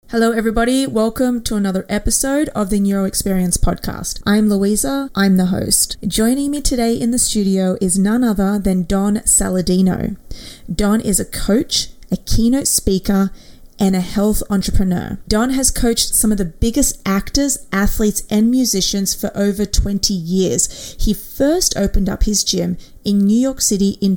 Hello, everybody. Welcome to another episode of the Neuro Experience podcast. I'm Louisa. I'm the host. Joining me today in the studio is none other than Don Saladino. Don is a coach, a keynote speaker, and a health entrepreneur. Don has coached some of the biggest actors, athletes, and musicians for over 20 years. He first opened up his gym in New York City in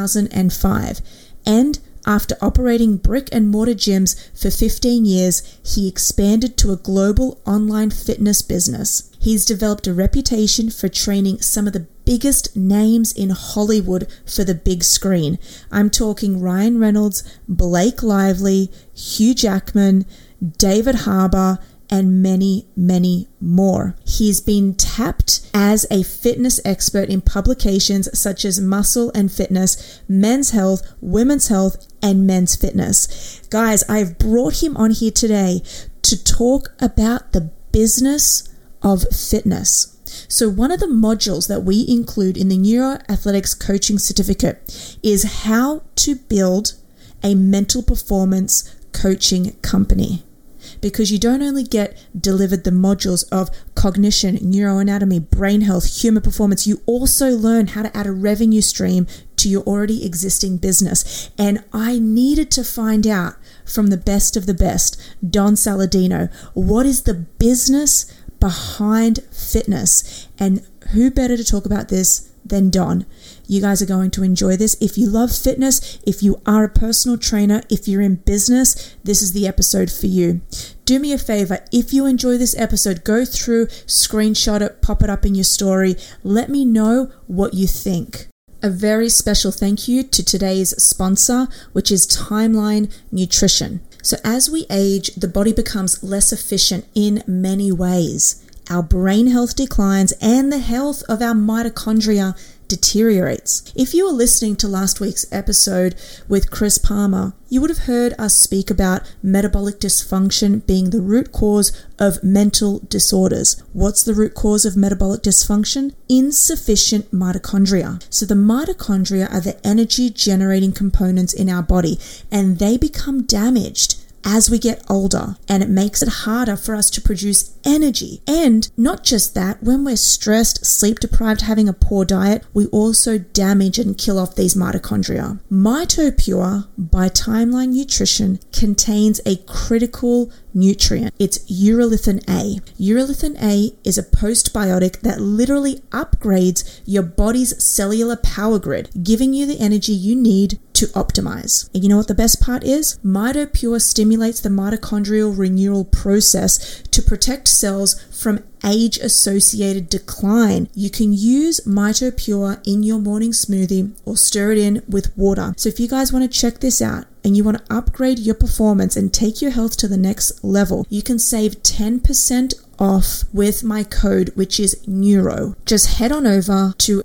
2005, and after operating brick and mortar gyms for 15 years, he expanded to a global online fitness business. He's developed a reputation for training some of the biggest names in Hollywood for the big screen. I'm talking Ryan Reynolds, Blake Lively, Hugh Jackman, David Harbour, and many, many more. He's been tapped as a fitness expert in publications such as Muscle and Fitness, Men's Health, Women's Health, and Men's Fitness. Guys, I've brought him on here today to talk about the business of fitness. So one of the modules that we include in the Neuro Athletics Coaching Certificate is how to build a mental performance coaching company. Because you don't only get delivered the modules of cognition, neuroanatomy, brain health, human performance, you also learn how to add a revenue stream to your already existing business. And I needed to find out from the best of the best, Don Saladino, what is the business behind fitness? And who better to talk about this than Don? You guys are going to enjoy this. If you love fitness, if you are a personal trainer, if you're in business, this is the episode for you. Do me a favor. If you enjoy this episode, go through, screenshot it, pop it up in your story. Let me know what you think. A very special thank you to today's sponsor, which is Timeline Nutrition. So as we age, the body becomes less efficient in many ways. Our brain health declines and the health of our mitochondria deteriorates. If you were listening to last week's episode with Chris Palmer, you would have heard us speak about metabolic dysfunction being the root cause of mental disorders. What's the root cause of metabolic dysfunction? Insufficient mitochondria. So the mitochondria are the energy generating components in our body, and they become damaged as we get older, and it makes it harder for us to produce energy. And not just that, when we're stressed, sleep deprived, having a poor diet, we also damage and kill off these mitochondria. MitoPure by Timeline Nutrition contains a critical nutrient. It's urolithin A. Urolithin A is a postbiotic that literally upgrades your body's cellular power grid, giving you the energy you need to optimize. And you know what the best part is? MitoPure stimulates the mitochondrial renewal process to protect cells from age-associated decline. You can use MitoPure in your morning smoothie or stir it in with water. So if you guys want to check this out and you want to upgrade your performance and take your health to the next level, you can save 10% off with my code, which is NEURO. Just head on over to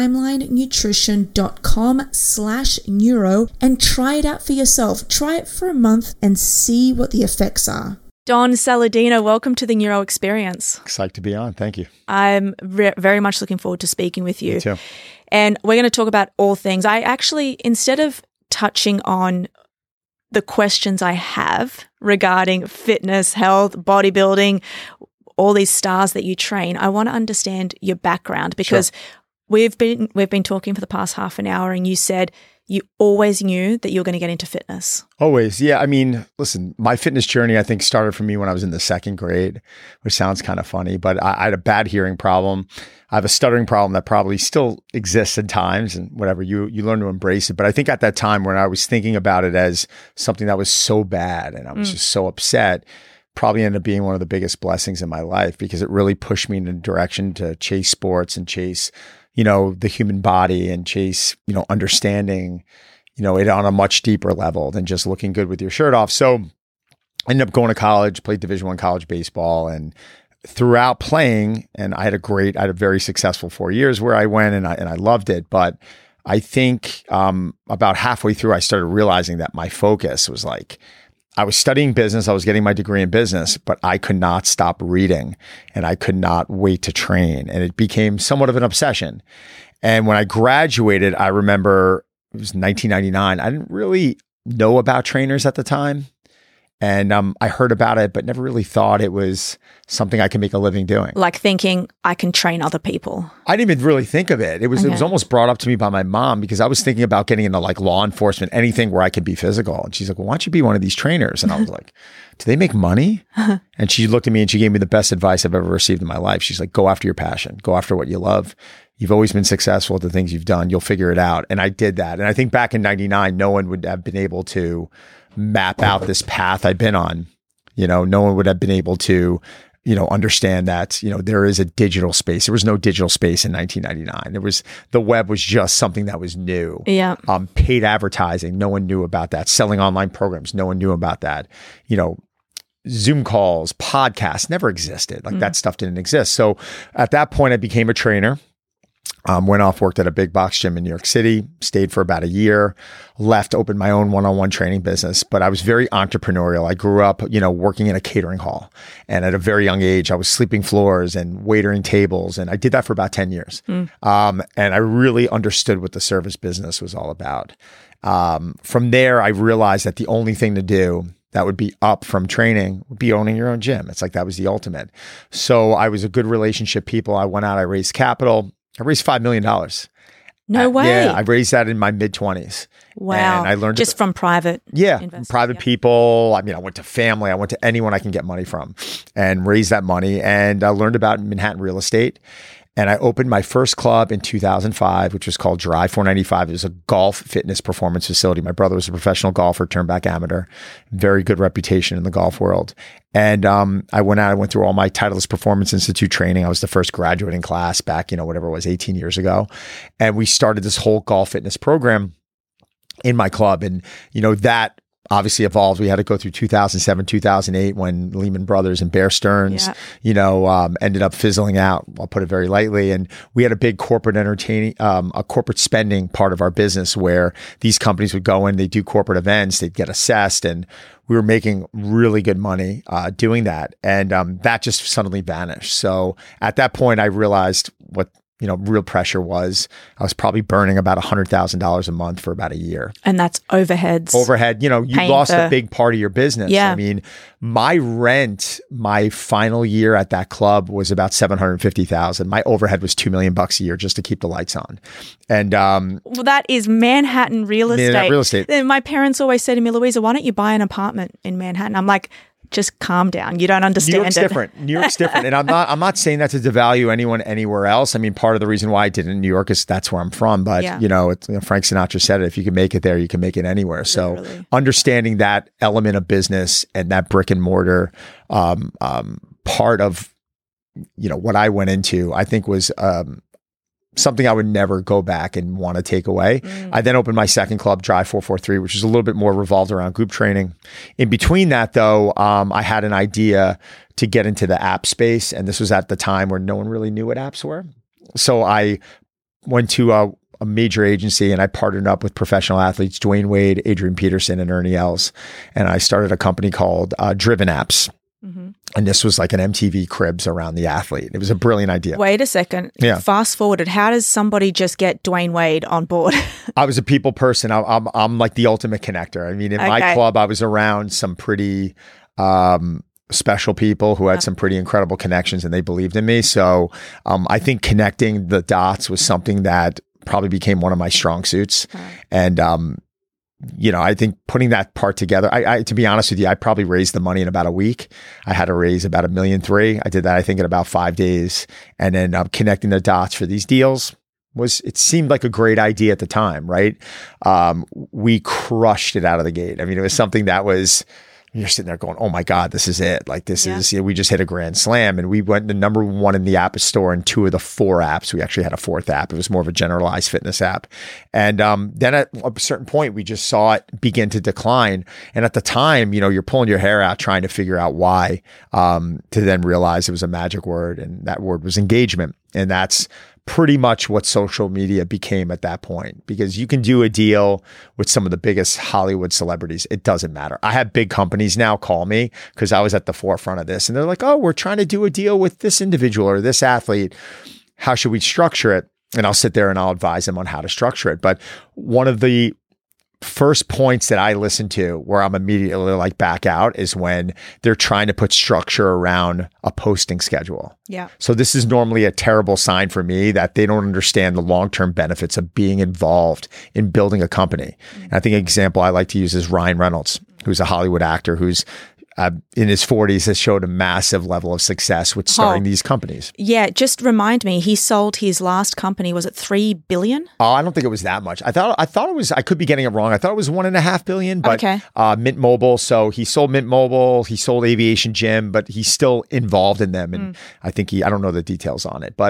timelinenutrition.com/neuro and try it out for yourself. Try it for a month and see what the effects are. Don Saladino, welcome to the Neuro Experience. Excited to be on. Thank you. I'm very much looking forward to speaking with you. Me too. And we're going to talk about all things. I actually, instead of touching on the questions I have regarding fitness, health, bodybuilding, all these stars that you train, I want to understand your background because we've been talking for the past half an hour, and you said you always knew that you were going to get into fitness. Always. Yeah. I mean, listen, my fitness journey, I think, started for me when I was in the second grade, which sounds kind of funny, but I had a bad hearing problem. I have a stuttering problem that probably still exists at times, and whatever, you learn to embrace it. But I think at that time when I was thinking about it as something that was so bad and I was just so upset, probably ended up being one of the biggest blessings in my life because it really pushed me in a direction to chase sports and chase the human body and chase, understanding, it on a much deeper level than just looking good with your shirt off. So I ended up going to college, played Division I college baseball, and throughout playing, and I had a very successful 4 years where I went and I loved it. But I think about halfway through, I started realizing that my focus was like, I was studying business. I was getting my degree in business, but I could not stop reading and I could not wait to train. And it became somewhat of an obsession. And when I graduated, I remember it was 1999. I didn't really know about trainers at the time. And I heard about it, but never really thought it was something I could make a living doing. Like thinking I can train other people. I didn't even really think of it. It was almost brought up to me by my mom because I was thinking about getting into like law enforcement, anything where I could be physical. And she's like, well, why don't you be one of these trainers? And I was like, do they make money? And she looked at me and she gave me the best advice I've ever received in my life. She's like, go after your passion, go after what you love. You've always been successful at the things you've done. You'll figure it out. And I did that. And I think back in 99, no one would have been able to map out this path I've been on. No one would have been able to, understand that, there is a digital space. There was no digital space in 1999. The web was just something that was new. Yeah. Paid advertising. No one knew about that. Selling online programs. No one knew about that. Zoom calls, podcasts never existed. Like that stuff didn't exist. So at that point, I became a trainer. Went off, worked at a big box gym in New York City, stayed for about a year, left, opened my own one-on-one training business. But I was very entrepreneurial. I grew up, working in a catering hall. And at a very young age, I was sleeping floors and waitering tables. And I did that for about 10 years. And I really understood what the service business was all about. From there, I realized that the only thing to do that would be up from training would be owning your own gym. It's like that was the ultimate. So I was a good relationship people. I went out, I raised capital. I raised $5 million. No way. Yeah, I raised that in my mid-20s. Wow. And I learned just from private investors. Private people. I mean, I went to family. I went to anyone I can get money from and raised that money. And I learned about Manhattan real estate. And I opened my first club in 2005, which was called Drive 495. It was a golf fitness performance facility. My brother was a professional golfer, turned back amateur, very good reputation in the golf world. And I went through all my Titleist Performance Institute training. I was the first graduating class back, whatever it was, 18 years ago. And we started this whole golf fitness program in my club. And, that obviously evolved. We had to go through 2007, 2008 when Lehman Brothers and Bear Stearns, ended up fizzling out. I'll put it very lightly. And we had a big corporate a corporate spending part of our business where these companies would go in, they do corporate events, they'd get assessed, and we were making really good money doing that. And that just suddenly vanished. So at that point, I realized what real pressure was. I was probably burning about $100,000 a month for about a year. And that's overheads. Overhead, you lost a big part of your business. Yeah. I mean, my rent, my final year at that club was about $750,000. My overhead was $2 million a year just to keep the lights on. And well, that is Manhattan real estate. Manhattan real estate. Then my parents always say to me, Louisa, why don't you buy an apartment in Manhattan? I'm like, just calm down. You don't understand. New York's different. New York's different. And I'm not saying that to devalue anyone anywhere else. I mean, part of the reason why I did it in New York is that's where I'm from. But, Frank Sinatra said it, if you can make it there, you can make it anywhere. Literally. So understanding that element of business and that brick and mortar part of, what I went into, I think was something I would never go back and want to take away. I then opened my second club, Drive 443, which is a little bit more revolved around group training. In between that, though, I had an idea to get into the app space. And this was at the time where no one really knew what apps were. So I went to a major agency and I partnered up with professional athletes, Dwayne Wade, Adrian Peterson, and Ernie Els. And I started a company called Driven Apps. And this was like an MTV Cribs around the athlete. It was a brilliant idea. Wait a second. Yeah. Fast forwarded. How does somebody just get Dwayne Wade on board? I was a people person. I'm like the ultimate connector. I mean, in my club, I was around some pretty special people who had some pretty incredible connections and they believed in me. So I think connecting the dots was something that probably became one of my strong suits. And I think putting that part together, I to be honest with you, I probably raised the money in about a week. I had to raise about $1.3 million. I did that, I think, in about 5 days. And then connecting the dots for these deals it seemed like a great idea at the time, right? We crushed it out of the gate. I mean, it was something that was, you're sitting there going, oh my God, this is it. Like this is, we just hit a grand slam and we went the number one in the App Store in 2 of the 4 apps. We actually had a 4th app. It was more of a generalized fitness app. And then at a certain point, we just saw it begin to decline. And at the time, you're pulling your hair out trying to figure out why, to then realize it was a magic word. And that word was engagement. And that's pretty much what social media became at that point, because you can do a deal with some of the biggest Hollywood celebrities. It doesn't matter. I have big companies now call me because I was at the forefront of this and they're like, oh, we're trying to do a deal with this individual or this athlete. How should we structure it? And I'll sit there and I'll advise them on how to structure it. But one of the first points that I listen to where I'm immediately like back out is when they're trying to put structure around a posting schedule. Yeah. So this is normally a terrible sign for me that they don't understand the long-term benefits of being involved in building a company. And I think an example I like to use is Ryan Reynolds, who's a Hollywood actor who's in his 40s has showed a massive level of success with starting these companies. Yeah, just remind me, he sold his last company, was it 3 billion? Oh, I don't think it was that much. I thought it was, I could be getting it wrong. I thought it was 1.5 billion, but Mint Mobile. So he sold Mint Mobile, he sold Aviation Gym, but he's still involved in them. And I think I don't know the details on it, but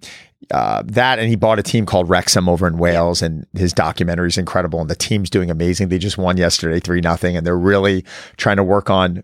that, and he bought a team called Wrexham over in Wales, and his documentary is incredible, and the team's doing amazing. They just won yesterday 3-0, and they're really trying to work on,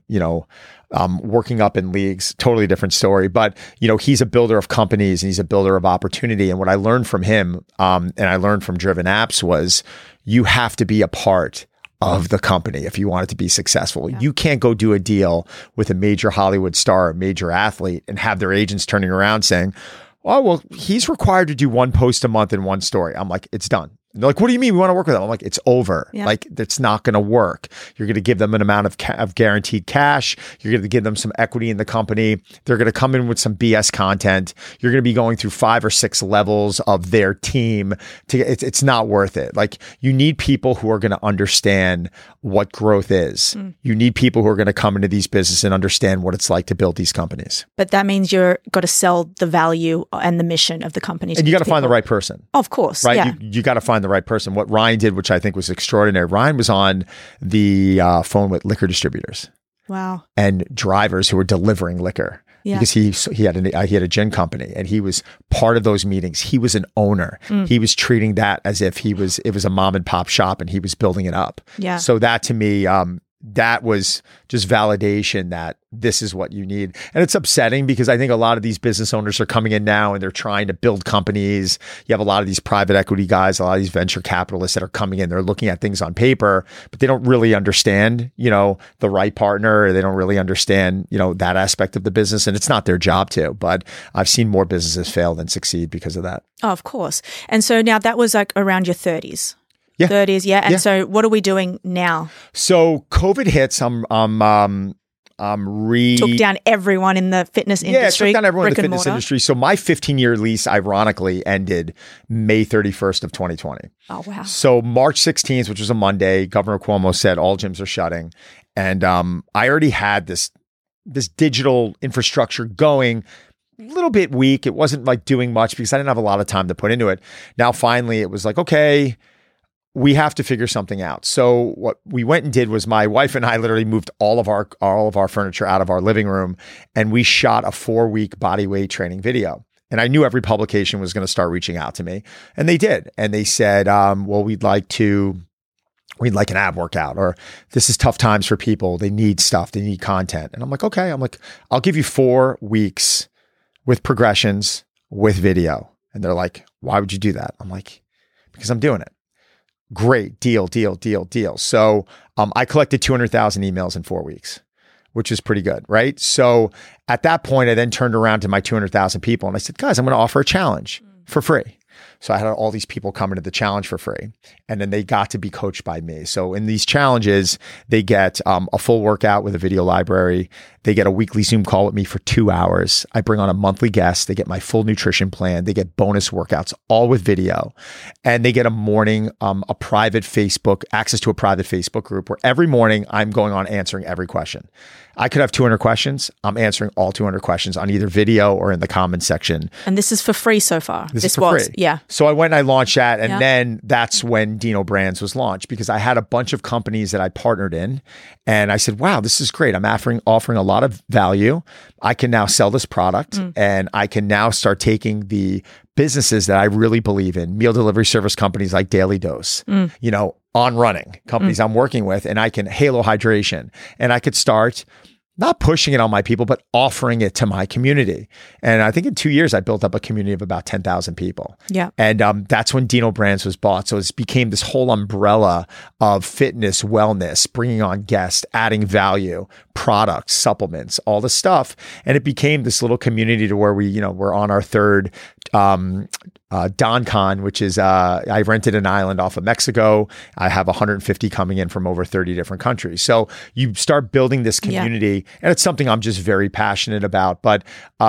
working up in leagues. Totally different story, but he's a builder of companies and he's a builder of opportunity. And what I learned from him, and I learned from Driven Apps, was you have to be a part of the company if you want it to be successful. Yeah. You can't go do a deal with a major Hollywood star, a major athlete, and have their agents turning around saying, oh, well, he's required to do 1 post a month and 1 story. I'm like, it's done. And they're like, what do you mean we want to work with them? I'm like, it's over. Yeah. Like, that's not going to work. You're going to give them an amount of guaranteed cash. You're going to give them some equity in the company. They're going to come in with some BS content. You're going to be going through 5 or 6 levels of their team. It's not worth it. Like, you need people who are going to understand what growth is. You need people who are going to come into these businesses and understand what it's like to build these companies. But that means you're got to sell the value and the mission of the company. And you got to find the right person. Of course. Right? Yeah. You got to find the right person. What Ryan did, which I think was extraordinary, Ryan was on the phone with liquor distributors. Wow. And drivers who were delivering liquor. Yeah. Because he had a gin company and he was part of those meetings. He was an owner. He was treating that as if it was a mom and pop shop and he was building it up. Yeah. So that to me, that was just validation that this is what you need. And it's upsetting because I think a lot of these business owners are coming in now and they're trying to build companies. You have a lot of these private equity guys, a lot of these venture capitalists that are coming in. They're looking at things on paper, but they don't really understand, the right partner. Or they don't really understand, that aspect of the business. And it's not their job to. But I've seen more businesses fail than succeed because of that. Oh, of course. And so now that was like around your 30s. Yeah. 30s, yeah. And so what are we doing now? So COVID hits. Took down everyone in the fitness industry. Yeah, took down everyone in the fitness industry. So my 15-year lease, ironically, ended May 31st of 2020. Oh, wow. So March 16th, which was a Monday, Governor Cuomo said all gyms are shutting. And I already had this digital infrastructure going. A little bit weak. It wasn't like doing much because I didn't have a lot of time to put into it. Now, finally, it was like, okay, we have to figure something out. So what we went and did was my wife and I literally moved all of our furniture out of our living room and we shot a 4-week body weight training video. And I knew every publication was going to start reaching out to me, and they did. And they said, well, we'd like an ab workout, or this is tough times for people. They need stuff. They need content. And I'm like, okay. I'm like, I'll give you 4 weeks with progressions with video. And they're like, why would you do that? I'm like, because I'm doing it. Great deal. So I collected 200,000 emails in 4 weeks, which is pretty good, right? So at that point, I then turned around to my 200,000 people and I said, guys, I'm going to offer a challenge for free. So I had all these people come into the challenge for free, and then they got to be coached by me. So in these challenges, they get a full workout with a video library. They get a weekly Zoom call with me for 2 hours. I bring on a monthly guest. They get my full nutrition plan. They get bonus workouts, all with video. And they get a morning, access to a private Facebook group where every morning I'm going on answering every question. I could have 200 questions. I'm answering all 200 questions on either video or in the comments section. And this is for free so far. This was free. Yeah. So I went and I launched that. And then that's when Dino Brands was launched, because I had a bunch of companies that I partnered in. And I said, wow, this is great. I'm offering a lot of value. I can now sell this product and I can now start taking the businesses that I really believe in, meal delivery service companies like Daily Dose, On Running, companies I'm working with, and I can Halo Hydration, and I could start not pushing it on my people, but offering it to my community. And I think in 2 years, I built up a community of about 10,000 people. Yeah. And that's when Dino Brands was bought. So it became this whole umbrella of fitness, wellness, bringing on guests, adding value, products, supplements, all the stuff. And it became this little community to where we're on our third Don Con, which is, I rented an island off of Mexico. I have 150 coming in from over 30 different countries. So you start building this community, and it's something I'm just very passionate about. But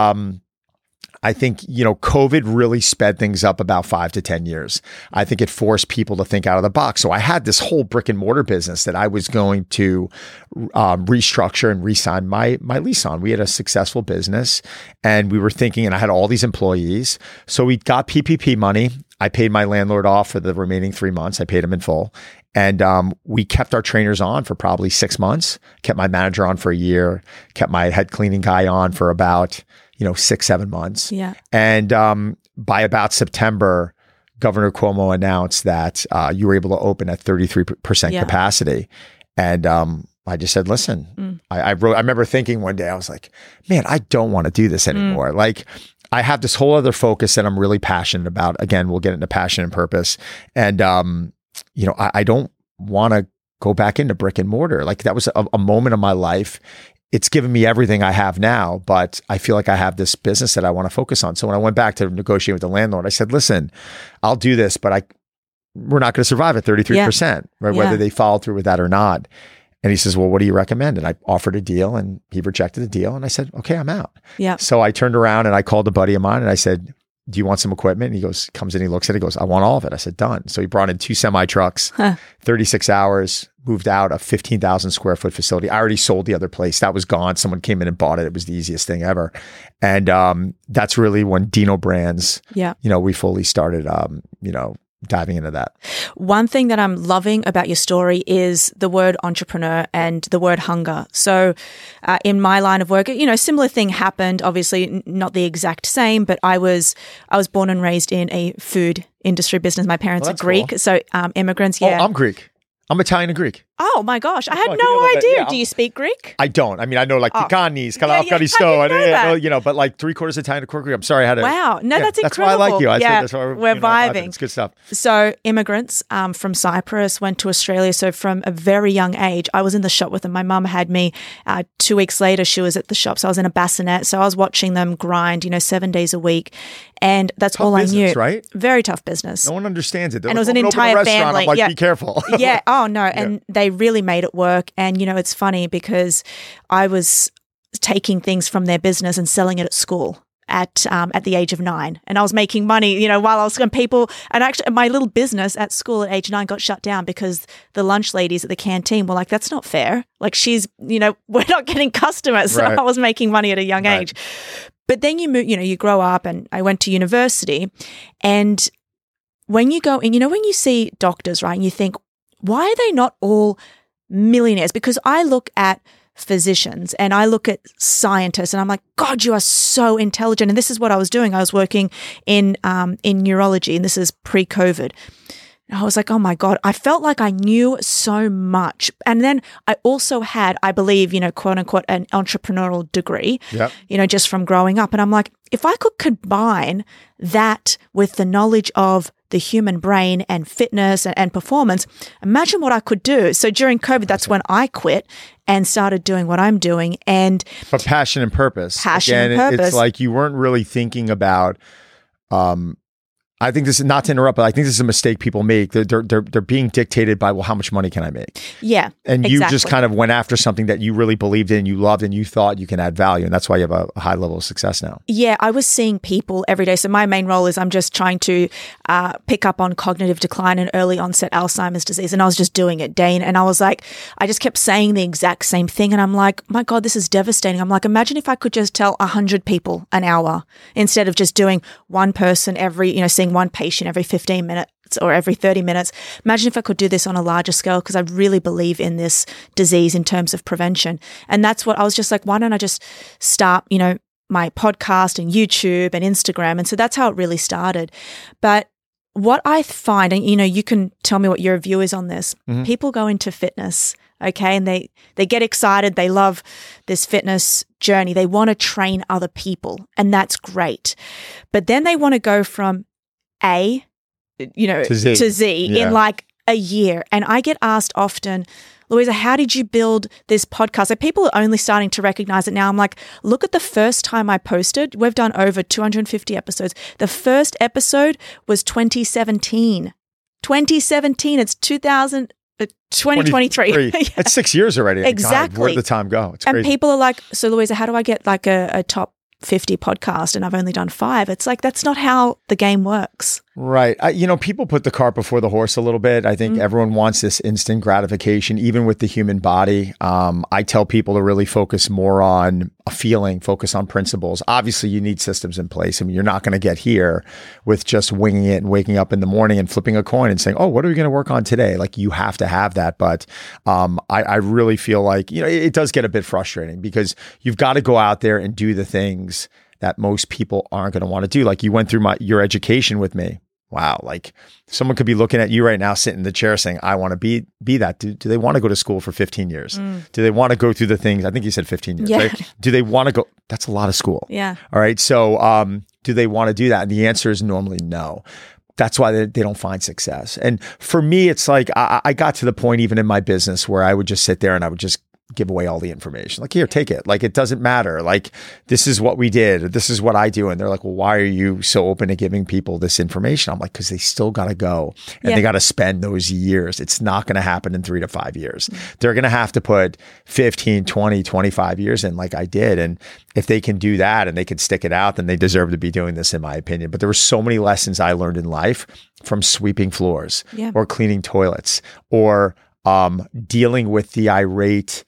I think, COVID really sped things up about 5 to 10 years. I think it forced people to think out of the box. So I had this whole brick and mortar business that I was going to restructure and re-sign my lease on. We had a successful business, and we were thinking, and I had all these employees. So we got PPP money. I paid my landlord off for the remaining 3 months. I paid him in full. And we kept our trainers on for probably 6 months, kept my manager on for a year, kept my head cleaning guy on for about 6-7 months. Yeah. And by about September, Governor Cuomo announced that you were able to open at 33% capacity. And I just said, listen, I remember thinking one day, I was like, man, I don't want to do this anymore. Like, I have this whole other focus that I'm really passionate about. Again, we'll get into passion and purpose. And, I don't want to go back into brick and mortar. Like, that was a moment of my life. It's given me everything I have now, but I feel like I have this business that I want to focus on. So when I went back to negotiate with the landlord, I said, listen, I'll do this, but we're not going to survive at 33%, right? Whether they follow through with that or not. And he says, well, what do you recommend? And I offered a deal, and he rejected the deal. And I said, okay, I'm out. Yeah. So I turned around and I called a buddy of mine and I said, do you want some equipment? And he comes in, he looks at it, he goes, I want all of it. I said, done. So he brought in 2 semi trucks, 36 hours, moved out a 15,000 square foot facility. I already sold the other place. That was gone. Someone came in and bought it. It was the easiest thing ever. And that's really when Dino Brands, we fully started, diving into that. One thing that I'm loving about your story is the word entrepreneur and the word hunger. So in my line of work, similar thing happened, obviously not the exact same, but I was born and raised in a food industry business. My parents are Greek. Cool. So immigrants. Yeah. Oh, I'm Greek. I'm Italian and Greek. Oh my gosh, I had no idea. Yeah, do you speak Greek? I don't. I mean, I know like Pikanis, but like 3/4 Italian, 1/4 Greek. I'm sorry, I had to. Wow, no, that's incredible. That's why I like you. That's why we're vibing. It's good stuff. So immigrants from Cyprus went to Australia. So from a very young age, I was in the shop with them. My mum had me. 2 weeks later, she was at the shop. So I was in a bassinet. So I was watching them grind, 7 days a week. And that's tough all business, I knew. Right? Very tough business. No one understands it. And it was an entire family. I'm like, be careful. Yeah. Oh, no. And they really made it work. And, it's funny because I was taking things from their business and selling it at school at the age of 9. And I was making money, while I was going and actually my little business at school at age 9 got shut down because the lunch ladies at the canteen were like, that's not fair. Like we're not getting customers. So I was making money at a young age. But then you move, you grow up, and I went to university, and when you go and when you see doctors, right, and you think, why are they not all millionaires? Because I look at physicians and I look at scientists and I'm like, God, you are so intelligent. And this is what I was doing. I was working in neurology, and this is pre-COVID. I was like, oh my God, I felt like I knew so much. And then I also had, I believe, quote unquote, an entrepreneurial degree, just from growing up. And I'm like, if I could combine that with the knowledge of the human brain and fitness and performance, imagine what I could do. So during COVID, that's when I quit and started doing what I'm doing. But passion and purpose. It's like you weren't really thinking about, I think this is not to interrupt, but I think this is a mistake people make. They're being dictated by, well, how much money can I make? Yeah. And you just kind of went after something that you really believed in, you loved, and you thought you can add value. And that's why you have a high level of success now. Yeah. I was seeing people every day. So my main role is I'm just trying to pick up on cognitive decline and early onset Alzheimer's disease. And I was just doing it, Dane. And I was like, I just kept saying the exact same thing. And I'm like, my God, this is devastating. I'm like, imagine if I could just tell 100 people an hour instead of just doing one person seeing one patient every 15 minutes or every 30 minutes. Imagine if I could do this on a larger scale, because I really believe in this disease in terms of prevention. And that's what I was just like, why don't I just start, my podcast and YouTube and Instagram? And so that's how it really started. But what I find, and you can tell me what your view is on this, people go into fitness, okay, and they get excited, they love this fitness journey, they want to train other people, and that's great. But then they want to go from A, to Z in like a year. And I get asked often, Louisa, how did you build this podcast? So people are only starting to recognize it now. I'm like, look at the first time I posted. We've done over 250 episodes. The first episode was 2017. 2017. It's 2023. Yeah. It's 6 years already. Exactly. God, where did the time go? It's and crazy. people are like, so Louisa, how do I get like a top 50 podcast and I've only done 5? It's like, that's not how the game works. Right. People put the cart before the horse a little bit. I think everyone wants this instant gratification, even with the human body. I tell people to really focus more on a feeling, focus on principles. Obviously, you need systems in place. I mean, you're not going to get here with just winging it and waking up in the morning and flipping a coin and saying, oh, what are we going to work on today? Like, you have to have that. But I really feel like, it does get a bit frustrating because you've got to go out there and do the things that most people aren't going to want to do. Like, you went through your education with me. Wow. Like, someone could be looking at you right now, sitting in the chair saying, I want to be that. Do they want to go to school for 15 years? Do they want to go through the things? I think you said 15 years, right? Do they want to go? That's a lot of school. Yeah. All right. So, do they want to do that? And the answer is normally no. That's why they don't find success. And for me, it's like, I got to the point even in my business where I would just sit there and I would just give away all the information. Like, here, take it. Like, it doesn't matter. Like, this is what we did. This is what I do. And they're like, well, why are you so open to giving people this information? I'm like, because they still got to go and they got to spend those years. It's not going to happen in 3 to 5 years. They're going to have to put 15, 20, 25 years in like I did. And if they can do that and they can stick it out, then they deserve to be doing this, in my opinion. But there were so many lessons I learned in life from sweeping floors or cleaning toilets or dealing with the irate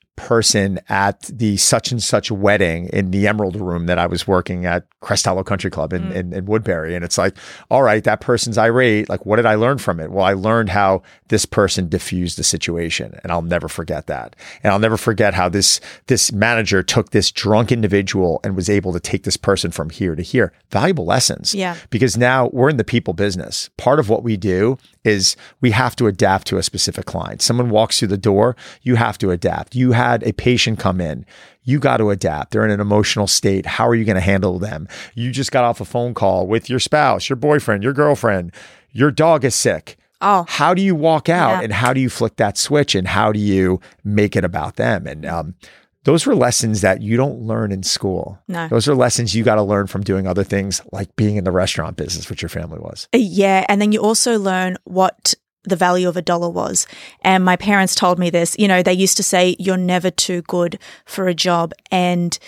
person at the such and such wedding in the Emerald Room that I was working at Crest Hollow Country Club in Woodbury. And it's like, all right, that person's irate. Like, what did I learn from it? Well, I learned how this person diffused the situation, and I'll never forget that. And I'll never forget how this manager took this drunk individual and was able to take this person from here to here. Valuable lessons. Yeah. Because now we're in the people business. Part of what we do is we have to adapt to a specific client. Someone walks through the door, you have to adapt. You had a patient come in. You got to adapt. They're in an emotional state. How are you going to handle them? You just got off a phone call with your spouse, your boyfriend, your girlfriend. Your dog is sick. Oh. How do you walk out and how do you flick that switch and how do you make it about them? And those were lessons that you don't learn in school. No. Those are lessons you got to learn from doing other things like being in the restaurant business, which your family was. Yeah. And then you also learn what the value of $1 was. And my parents told me this, they used to say, you're never too good for a job. And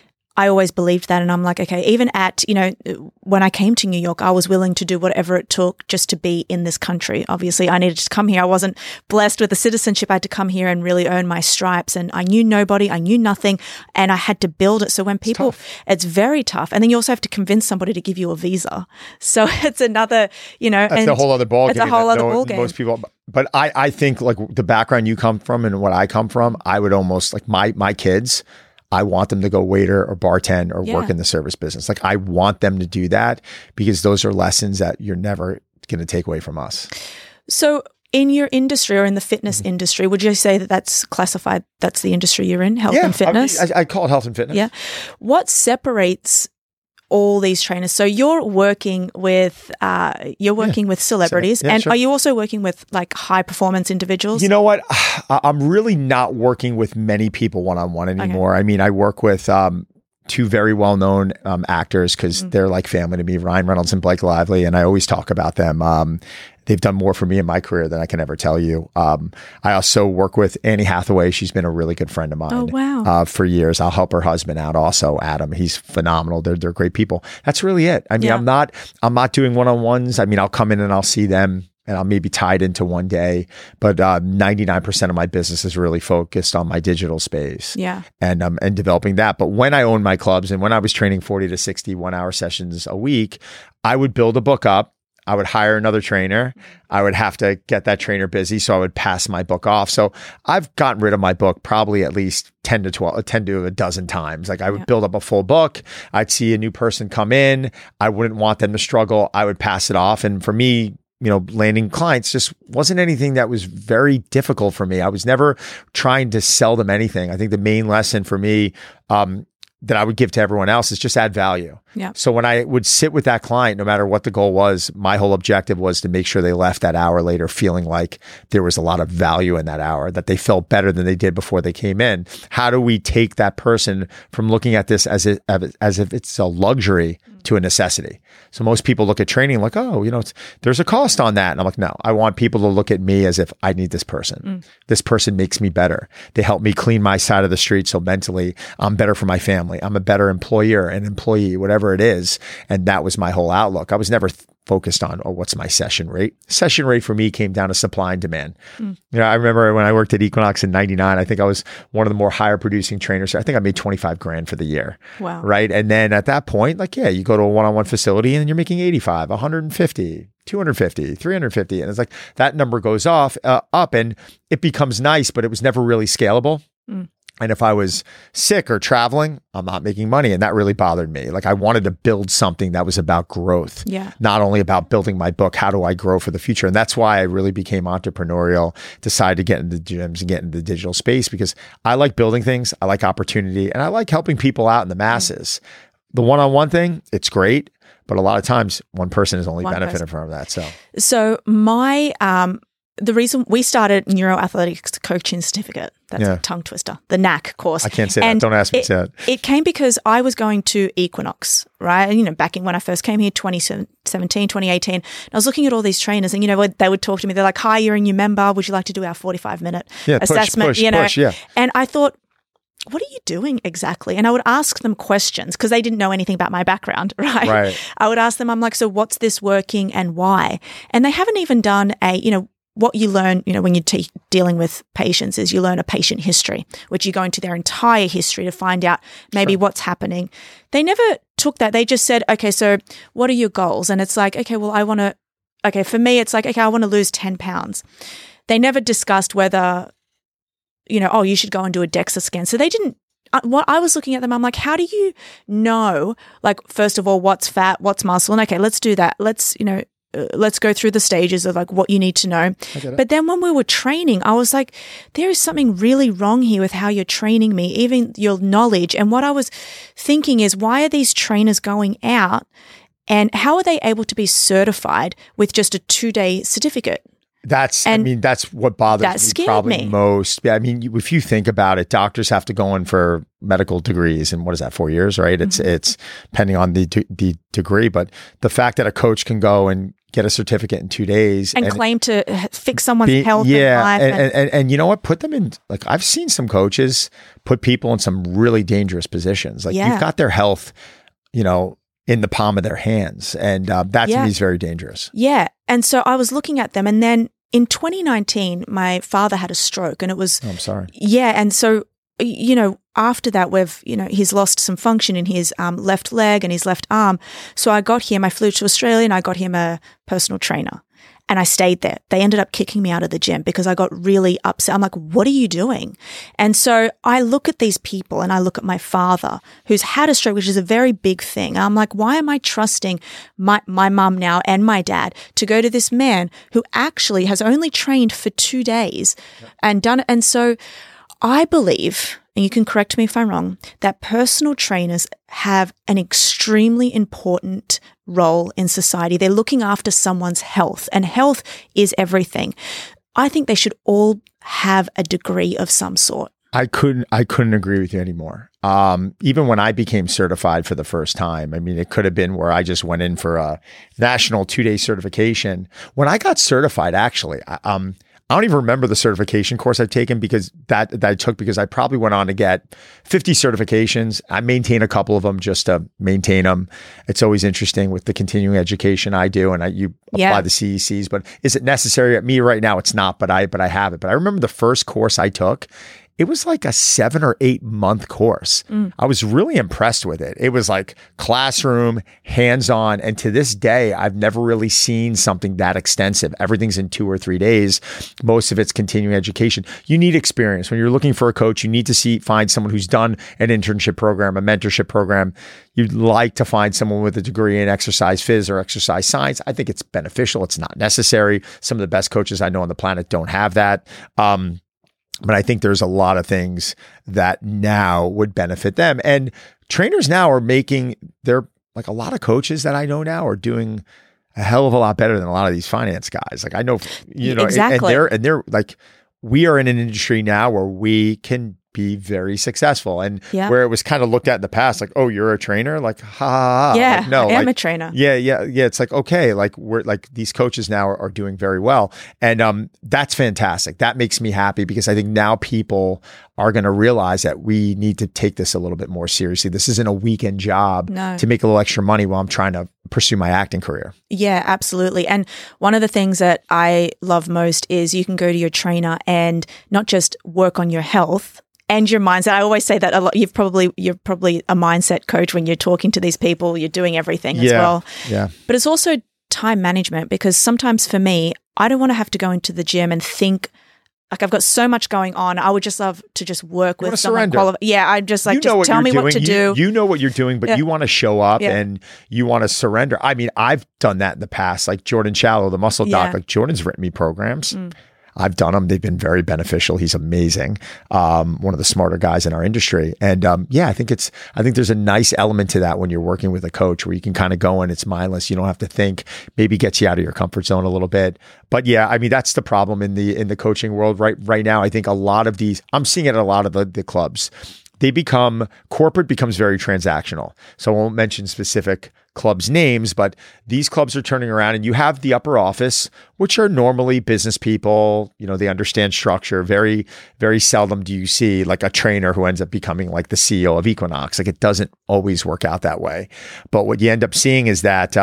I always believed that. And I'm like, okay, even at, when I came to New York, I was willing to do whatever it took just to be in this country. Obviously, I needed to come here. I wasn't blessed with the citizenship. I had to come here and really earn my stripes. And I knew nobody, I knew nothing, and I had to build it. So when people, it's very tough. And then you also have to convince somebody to give you a visa. So it's another, That's a whole other ball game. It's a whole other ball game. Most people, but I think like the background you come from and what I come from, I would almost like my kids, I want them to go waiter or bartend or work in the service business. Like, I want them to do that because those are lessons that you're never going to take away from us. So in your industry or in the fitness industry, would you say that that's classified, that's the industry you're in, health and fitness? I call it health and fitness. Yeah. What separates all these trainers? So you're working with celebrities, and are you also working with like high performance individuals? You know what? I'm really not working with many people one-on-one anymore. Okay. I mean, I work with 2 very well-known actors because they're like family to me, Ryan Reynolds and Blake Lively, and I always talk about them. They've done more for me in my career than I can ever tell you. I also work with Annie Hathaway. She's been a really good friend of mine. Oh, wow. For years. I'll help her husband out also, Adam. He's phenomenal. They're great people. That's really it. I mean, I'm not doing one-on-ones. I mean, I'll come in and I'll see them and I'll maybe tie it into one day, but 99% of my business is really focused on my digital space and developing that. But when I owned my clubs and when I was training 40 to 60 1-hour sessions a week, I would build a book up. I would hire another trainer. I would have to get that trainer busy. So I would pass my book off. So I've gotten rid of my book probably at least 10 to a dozen times. Like, I would build up a full book. I'd see a new person come in. I wouldn't want them to struggle. I would pass it off. And for me, landing clients just wasn't anything that was very difficult for me. I was never trying to sell them anything. I think the main lesson for me, that I would give to everyone else is just add value. Yeah. So when I would sit with that client, no matter what the goal was, my whole objective was to make sure they left that hour later feeling like there was a lot of value in that hour, that they felt better than they did before they came in. How do we take that person from looking at this as if it's a luxury to a necessity? So most people look at training like, oh, there's a cost on that. And I'm like, no, I want people to look at me as if I need this person. This person makes me better. They help me clean my side of the street. So mentally, I'm better for my family. I'm a better employer and employee, whatever it is. And that was my whole outlook. I was never focused on, what's my session rate? Session rate for me came down to supply and demand. I remember when I worked at Equinox in 99, I think I was one of the more higher producing trainers. I think I made 25 grand for the year. Wow. Right. And then at that point, you go to a one-on-one facility and you're making 85, 150, 250, 350. And it's like that number goes up and it becomes nice, but it was never really scalable. And if I was sick or traveling, I'm not making money. And that really bothered me. I wanted to build something that was about growth, not only about building my book. How do I grow for the future? And that's why I really became entrepreneurial, decided to get into gyms and get into the digital space, because I like building things. I like opportunity and I like helping people out in the masses. The one-on-one thing, it's great. But a lot of times one person is only benefiting from that. So my, the reason we started Neuroathletics Coaching Certificate, that's a tongue twister, the NAC course. I can't say that. Don't ask me to say that. It came because I was going to Equinox, right? And, back in when I first came here, 2017, 2018, and I was looking at all these trainers and, they would talk to me. They're like, hi, you're a new member. Would you like to do our 45-minute assessment? Push. And I thought, what are you doing exactly? And I would ask them questions because they didn't know anything about my background, right? I would ask them, I'm like, so what's this working and why? And they haven't even done what you learn, when you're dealing with patients is you learn a patient history, which you go into their entire history to find out maybe what's happening. They never took that. They just said, okay, so what are your goals? And it's like, okay, well, for me, it's like, okay, I want to lose 10 pounds. They never discussed whether, you should go and do a DEXA scan. So they didn't, what I was looking at them, I'm like, how do you know, first of all, what's fat, what's muscle? And okay, let's do that. Let's go through the stages of what you need to know. But then when we were training, I was like, there is something really wrong here with how you're training me, even your knowledge. And what I was thinking is, why are these trainers going out and how are they able to be certified with just a 2-day certificate? That's what bothers me probably most. If you think about it, doctors have to go in for medical degrees, and what is that, 4 years, right? It's depending on the degree, but the fact that a coach can go and get a certificate in 2 days and claim to fix someone's health and life. And you know what? Put them in, I've seen some coaches put people in some really dangerous positions. You've got their health, in the palm of their hands. And that to me is very dangerous. Yeah. And so I was looking at them, and then in 2019, my father had a stroke, and it was, I'm sorry. Yeah. And so, after that, he's lost some function in his left leg and his left arm. So I flew to Australia and I got him a personal trainer. And I stayed there. They ended up kicking me out of the gym because I got really upset. I'm like, what are you doing? And so I look at these people and I look at my father who's had a stroke, which is a very big thing. I'm like, why am I trusting my mum now and my dad to go to this man who actually has only trained for 2 days and done it? And so I believe, and you can correct me if I'm wrong, that personal trainers have an extremely important role in society. They're looking after someone's health, and health is everything. I think they should all have a degree of some sort. I couldn't agree with you anymore. Even when I became certified for the first time, it could have been where I just went in for a national 2-day certification. When I got certified, actually, I don't even remember the certification course I've taken because I probably went on to get 50 certifications. I maintain a couple of them just to maintain them. It's always interesting with the continuing education I do, and you apply the CECs, but is it necessary at me right now? It's not, but I have it. But I remember the first course I took, it was like a 7 or 8 month course. I was really impressed with it. It was like classroom, hands-on. And to this day, I've never really seen something that extensive. Everything's in 2 or 3 days. Most of it's continuing education. You need experience. When you're looking for a coach, you need to find someone who's done an internship program, a mentorship program. You'd like to find someone with a degree in exercise phys or exercise science. I think it's beneficial. It's not necessary. Some of the best coaches I know on the planet don't have that. But I think there's a lot of things that now would benefit them. And trainers now are they're like, a lot of coaches that I know now are doing a hell of a lot better than a lot of these finance guys. Like, I know, exactly. and they're like, we are in an industry now where we can be very successful, and where it was kind of looked at in the past, like, oh, you're a trainer, like, ha ha ha. Yeah, like, no, I am like, a trainer. Yeah. It's like, okay, like, we're like, these coaches now are doing very well, and that's fantastic. That makes me happy, because I think now people are going to realize that we need to take this a little bit more seriously. This isn't a weekend job to make a little extra money while I'm trying to pursue my acting career. Yeah, absolutely. And one of the things that I love most is you can go to your trainer and not just work on your health and your mindset. I always say that a lot. You're probably a mindset coach when you're talking to these people. You're doing everything as well. Yeah. But it's also time management, because sometimes for me, I don't want to have to go into the gym and think, like, I've got so much going on. I would just love to just work with someone qualified. Yeah, I just like, just tell me what to do. You know what you're doing, but you want to show up and you want to surrender. I mean, I've done that in the past. Like Jordan Shallow, the muscle doc, like Jordan's written me programs. I've done them. They've been very beneficial. He's amazing. One of the smarter guys in our industry. And I think there's a nice element to that when you're working with a coach, where you can kind of go in, it's mindless. You don't have to think, maybe gets you out of your comfort zone a little bit. But yeah, I mean, that's the problem in the coaching world right now. I think a lot of these, I'm seeing it at a lot of the clubs. Corporate becomes very transactional. So I won't mention specific clubs' names, but these clubs are turning around, and you have the upper office, which are normally business people. They understand structure. Very, very seldom do you see like a trainer who ends up becoming like the CEO of Equinox. Like, it doesn't always work out that way. But what you end up seeing is that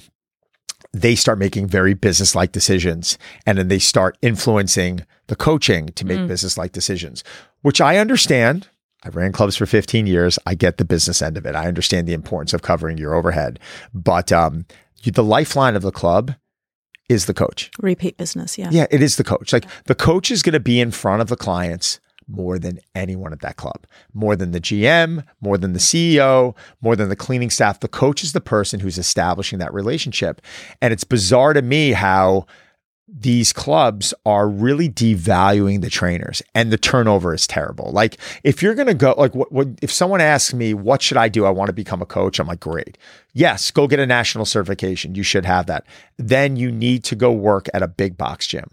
they start making very business-like decisions, and then they start influencing the coaching to make business-like decisions, which I understand. I ran clubs for 15 years. I get the business end of it. I understand the importance of covering your overhead. But the lifeline of the club is the coach. Repeat business, yeah. Yeah, it is the coach. Like, the coach is going to be in front of the clients more than anyone at that club, more than the GM, more than the CEO, more than the cleaning staff. The coach is the person who's establishing that relationship. And it's bizarre to me how these clubs are really devaluing the trainers, and the turnover is terrible. Like, if you're going to go, like, if someone asks me, what should I do? I want to become a coach. I'm like, great. Yes, go get a national certification. You should have that. Then you need to go work at a big box gym.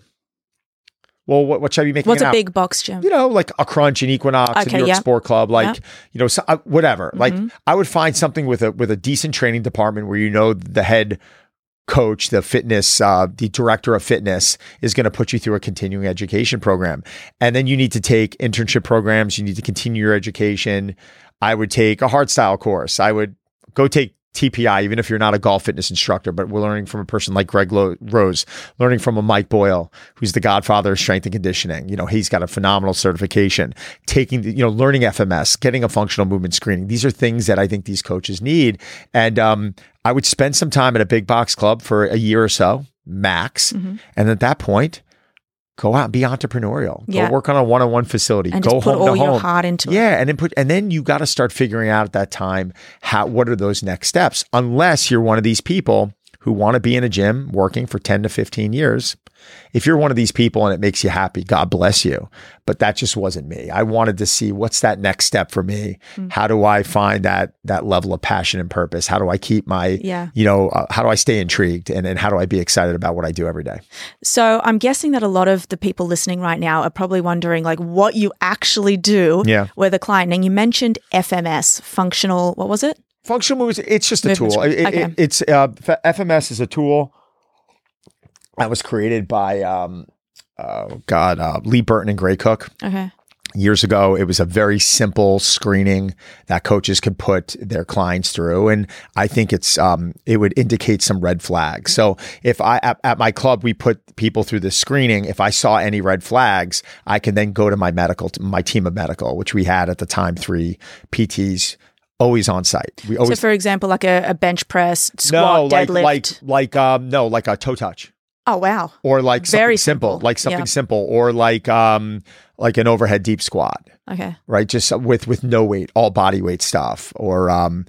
Well, what should I be making? What's a big box gym? Like a Crunch, an Equinox, a New York Sport Club, like, whatever. Like, I would find something with a decent training department where, the head coach, the fitness, the director of fitness is going to put you through a continuing education program. And then you need to take internship programs. You need to continue your education. I would take a hard style course. I would go take TPI, even if you're not a golf fitness instructor, but we're learning from a person like Greg Rose, learning from a Mike Boyle, who's the godfather of strength and conditioning. He's got a phenomenal certification, learning FMS, getting a functional movement screening. These are things that I think these coaches need. And I would spend some time at a big box club for a year or so, max. And at that point, go out and be entrepreneurial. Go work on a one-on-one facility. And go just put home all to your home. heart into it. Yeah, and then you got to start figuring out at that time what are those next steps. Unless you're one of these people who want to be in a gym working for 10 to 15 years. If you're one of these people and it makes you happy, God bless you. But that just wasn't me. I wanted to see, what's that next step for me? How do I find that level of passion and purpose? How do I keep my, how do I stay intrigued? And how do I be excited about what I do every day? So I'm guessing that a lot of the people listening right now are probably wondering, like, what you actually do with a client. And you mentioned FMS, functional, what was it? Functional movements, it's just a tool. FMS is a tool that was created by Lee Burton and Gray Cook. Okay. Years ago. It was a very simple screening that coaches could put their clients through. And I think it would indicate some red flags. So if at my club, we put people through this screening, if I saw any red flags, I can then go to my team of medical, which we had at the time 3 PTs always on site. So for example, like a bench press, squat, deadlift. Like a toe touch. Oh, wow. Or like something Very simple, or like an overhead deep squat. Okay. Right. Just with no weight, all body weight stuff, or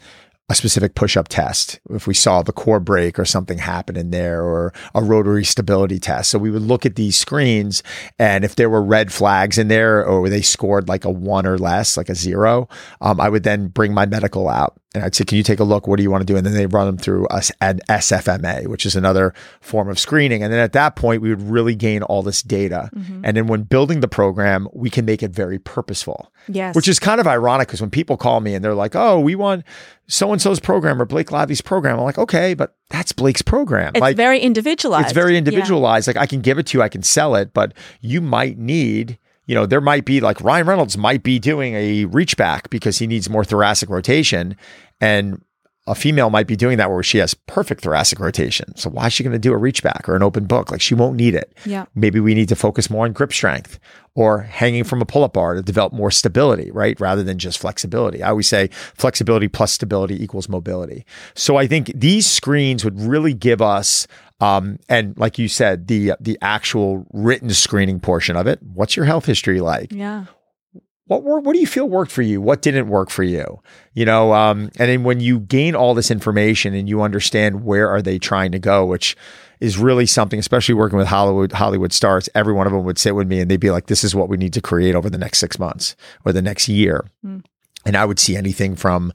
a specific push-up test, if we saw the core break or something happen in there, or a rotary stability test. So we would look at these screens, and if there were red flags in there, or they scored like a 1 or less, like a 0, I would then bring my medical out. And I'd say, can you take a look? What do you want to do? And then they run them through an SFMA, which is another form of screening. And then at that point, we would really gain all this data. And then when building the program, we can make it very purposeful. Yes. Which is kind of ironic, because when people call me and they're like, oh, we want so-and-so's program or Blake Lively's program. I'm like, okay, but that's Blake's program. It's like, very individualized. It's very individualized. Like, I can give it to you, I can sell it, but you might need, there might be like Ryan Reynolds might be doing a reach back because he needs more thoracic rotation, and a female might be doing that where she has perfect thoracic rotation. So why is she going to do a reach back or an open book? Like, she won't need it. Yeah. Maybe we need to focus more on grip strength or hanging from a pull-up bar to develop more stability, right? Rather than just flexibility. I always say flexibility plus stability equals mobility. So I think these screens would really give us, and like you said, the actual written screening portion of it. What's your health history like? Yeah. What do you feel worked for you? What didn't work for you? And then when you gain all this information and you understand where are they trying to go, which is really something, especially working with Hollywood stars, every one of them would sit with me and they'd be like, this is what we need to create over the next 6 months or the next year. And I would see anything from,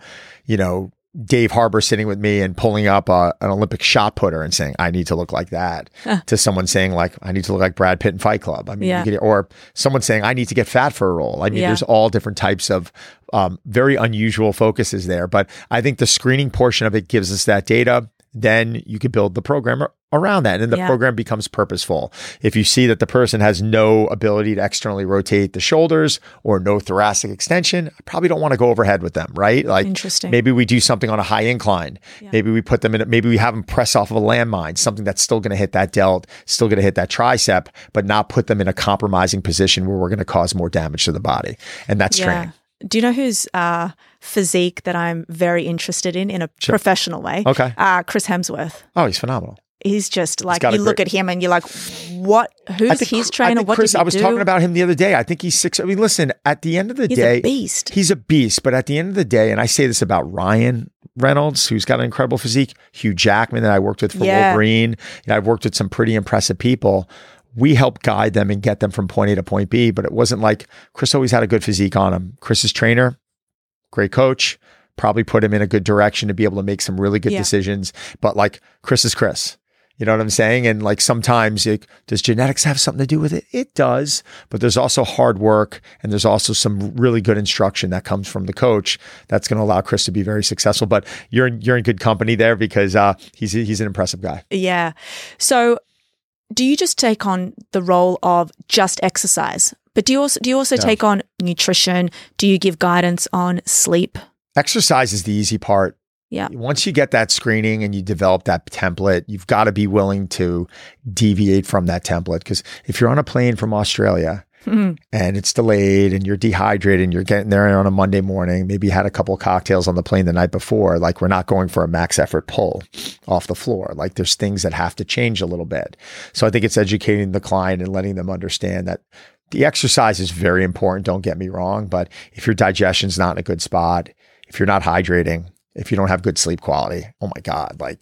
Dave Harbour sitting with me and pulling up an Olympic shot putter and saying, I need to look like that, to someone saying like, I need to look like Brad Pitt in Fight Club. I mean, or someone saying, I need to get fat for a role. I mean, there's all different types of very unusual focuses there. But I think the screening portion of it gives us that data. Then you could build the program around that, and the program becomes purposeful. If you see that the person has no ability to externally rotate the shoulders or no thoracic extension, I probably don't want to go overhead with them, right? Like, interesting. Maybe we do something on a high incline. Maybe we put them in, maybe we have them press off of a landmine, something that's still going to hit that delt, still going to hit that tricep, but not put them in a compromising position where we're going to cause more damage to the body. And that's training. Do you know whose physique that I'm very interested in a professional way? Okay. Chris Hemsworth. Oh, he's phenomenal. He's just like, you look at him and you're like, what? Who's his trainer? What Chris, did he I was talking about him the other day. I think he's 6. I mean, listen, at the end of the day, he's a beast. He's a beast. But at the end of the day, and I say this about Ryan Reynolds, who's got an incredible physique, Hugh Jackman that I worked with for Wolverine. I've worked with some pretty impressive people. We help guide them and get them from point A to point B, but it wasn't like Chris always had a good physique on him. Chris's trainer, great coach, probably put him in a good direction to be able to make some really good decisions. But like, Chris is Chris. You know what I'm saying? And like, sometimes does genetics have something to do with it? It does, but there's also hard work and there's also some really good instruction that comes from the coach that's going to allow Chris to be very successful. But you're in good company there, because he's an impressive guy. Yeah. So do you just take on the role of just exercise? But do you also take on nutrition? Do you give guidance on sleep? Exercise is the easy part. Yeah. Once you get that screening and you develop that template, you've got to be willing to deviate from that template. Because if you're on a plane from Australia and it's delayed and you're dehydrated and you're getting there on a Monday morning, maybe you had a couple of cocktails on the plane the night before, like, we're not going for a max effort pull off the floor. Like, there's things that have to change a little bit. So I think it's educating the client and letting them understand that the exercise is very important. Don't get me wrong. But if your digestion's not in a good spot, if you're not hydrating, if you don't have good sleep quality, oh my God. Like,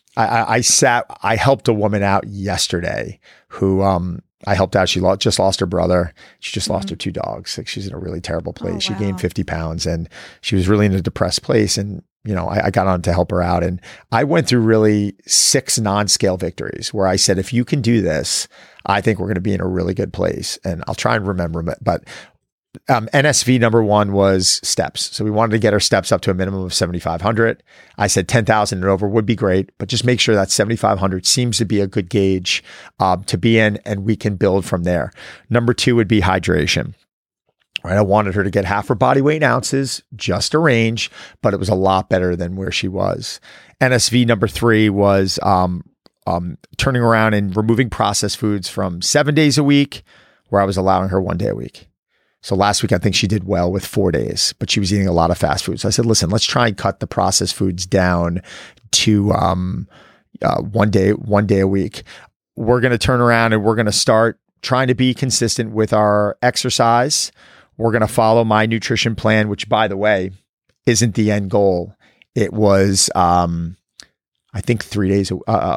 I helped a woman out yesterday who, I helped out. She just lost her brother. She just lost her 2 dogs. Like, she's in a really terrible place. She gained 50 pounds and she was really in a depressed place. And, I got on to help her out. And I went through really 6 non-scale victories where I said, if you can do this, I think we're going to be in a really good place. And I'll try and remember it. But NSV number 1 was steps. So we wanted to get our steps up to a minimum of 7,500. I said 10,000 and over would be great, but just make sure that 7,500 seems to be a good gauge to be in, and we can build from there. Number 2 would be hydration. Right, I wanted her to get half her body weight in ounces, just a range, but it was a lot better than where she was. NSV number 3 was turning around and removing processed foods from 7 days a week, where I was allowing her 1 day a week. So last week, I think she did well with 4 days, but she was eating a lot of fast food. So I said, listen, let's try and cut the processed foods down to 1 day a week. We're going to turn around and we're going to start trying to be consistent with our exercise. We're going to follow my nutrition plan, which, by the way, isn't the end goal. It was, I think 3 days,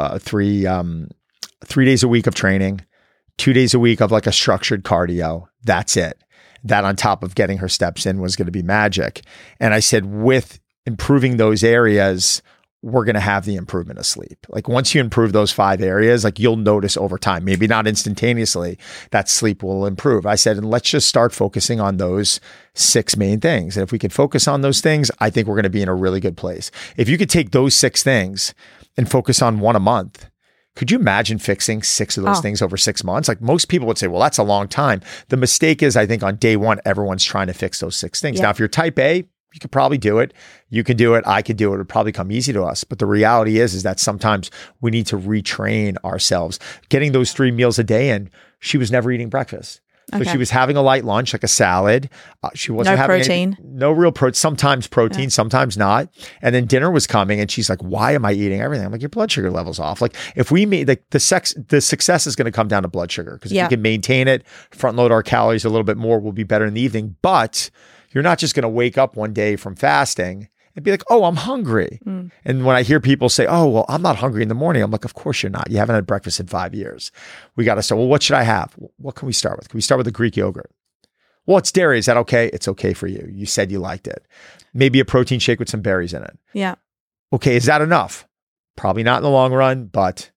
3 days a week of training, 2 days a week of like a structured cardio. That's it. That on top of getting her steps in was going to be magic. And I said, with improving those areas, we're going to have the improvement of sleep. Like once you improve those 5 areas, like you'll notice over time, maybe not instantaneously, that sleep will improve. I said, and let's just start focusing on those 6 main things. And if we could focus on those things, I think we're going to be in a really good place. If you could take those 6 things and focus on one a month, could you imagine fixing 6 of those things over 6 months? Like most people would say, well, that's a long time. The mistake is, I think on day one, everyone's trying to fix those 6 things. Now, if you're type A, you could probably do it. You can do it. I could do it. It would probably come easy to us. But the reality is that sometimes we need to retrain ourselves. Getting those 3 meals a day in, she was never eating breakfast. So she was having a light lunch, like a salad. She wasn't having protein. No real protein. Sometimes protein, sometimes not. And then dinner was coming, and she's like, "Why am I eating everything?" I'm like, "Your blood sugar level's off." Like, if we made the success is going to come down to blood sugar, because if we can maintain it, front load our calories a little bit more, we'll be better in the evening. But you're not just going to wake up one day from fasting and be like, "Oh, I'm hungry." And when I hear people say, "Oh, well, I'm not hungry in the morning," I'm like, "Of course you're not. You haven't had breakfast in 5 years." We got to start. Well, what should I have? What can we start with? Can we start with the Greek yogurt? Well, it's dairy. Is that okay? It's okay for you. You said you liked it. Maybe a protein shake with some berries in it. Yeah. Okay. Is that enough? Probably not in the long run, but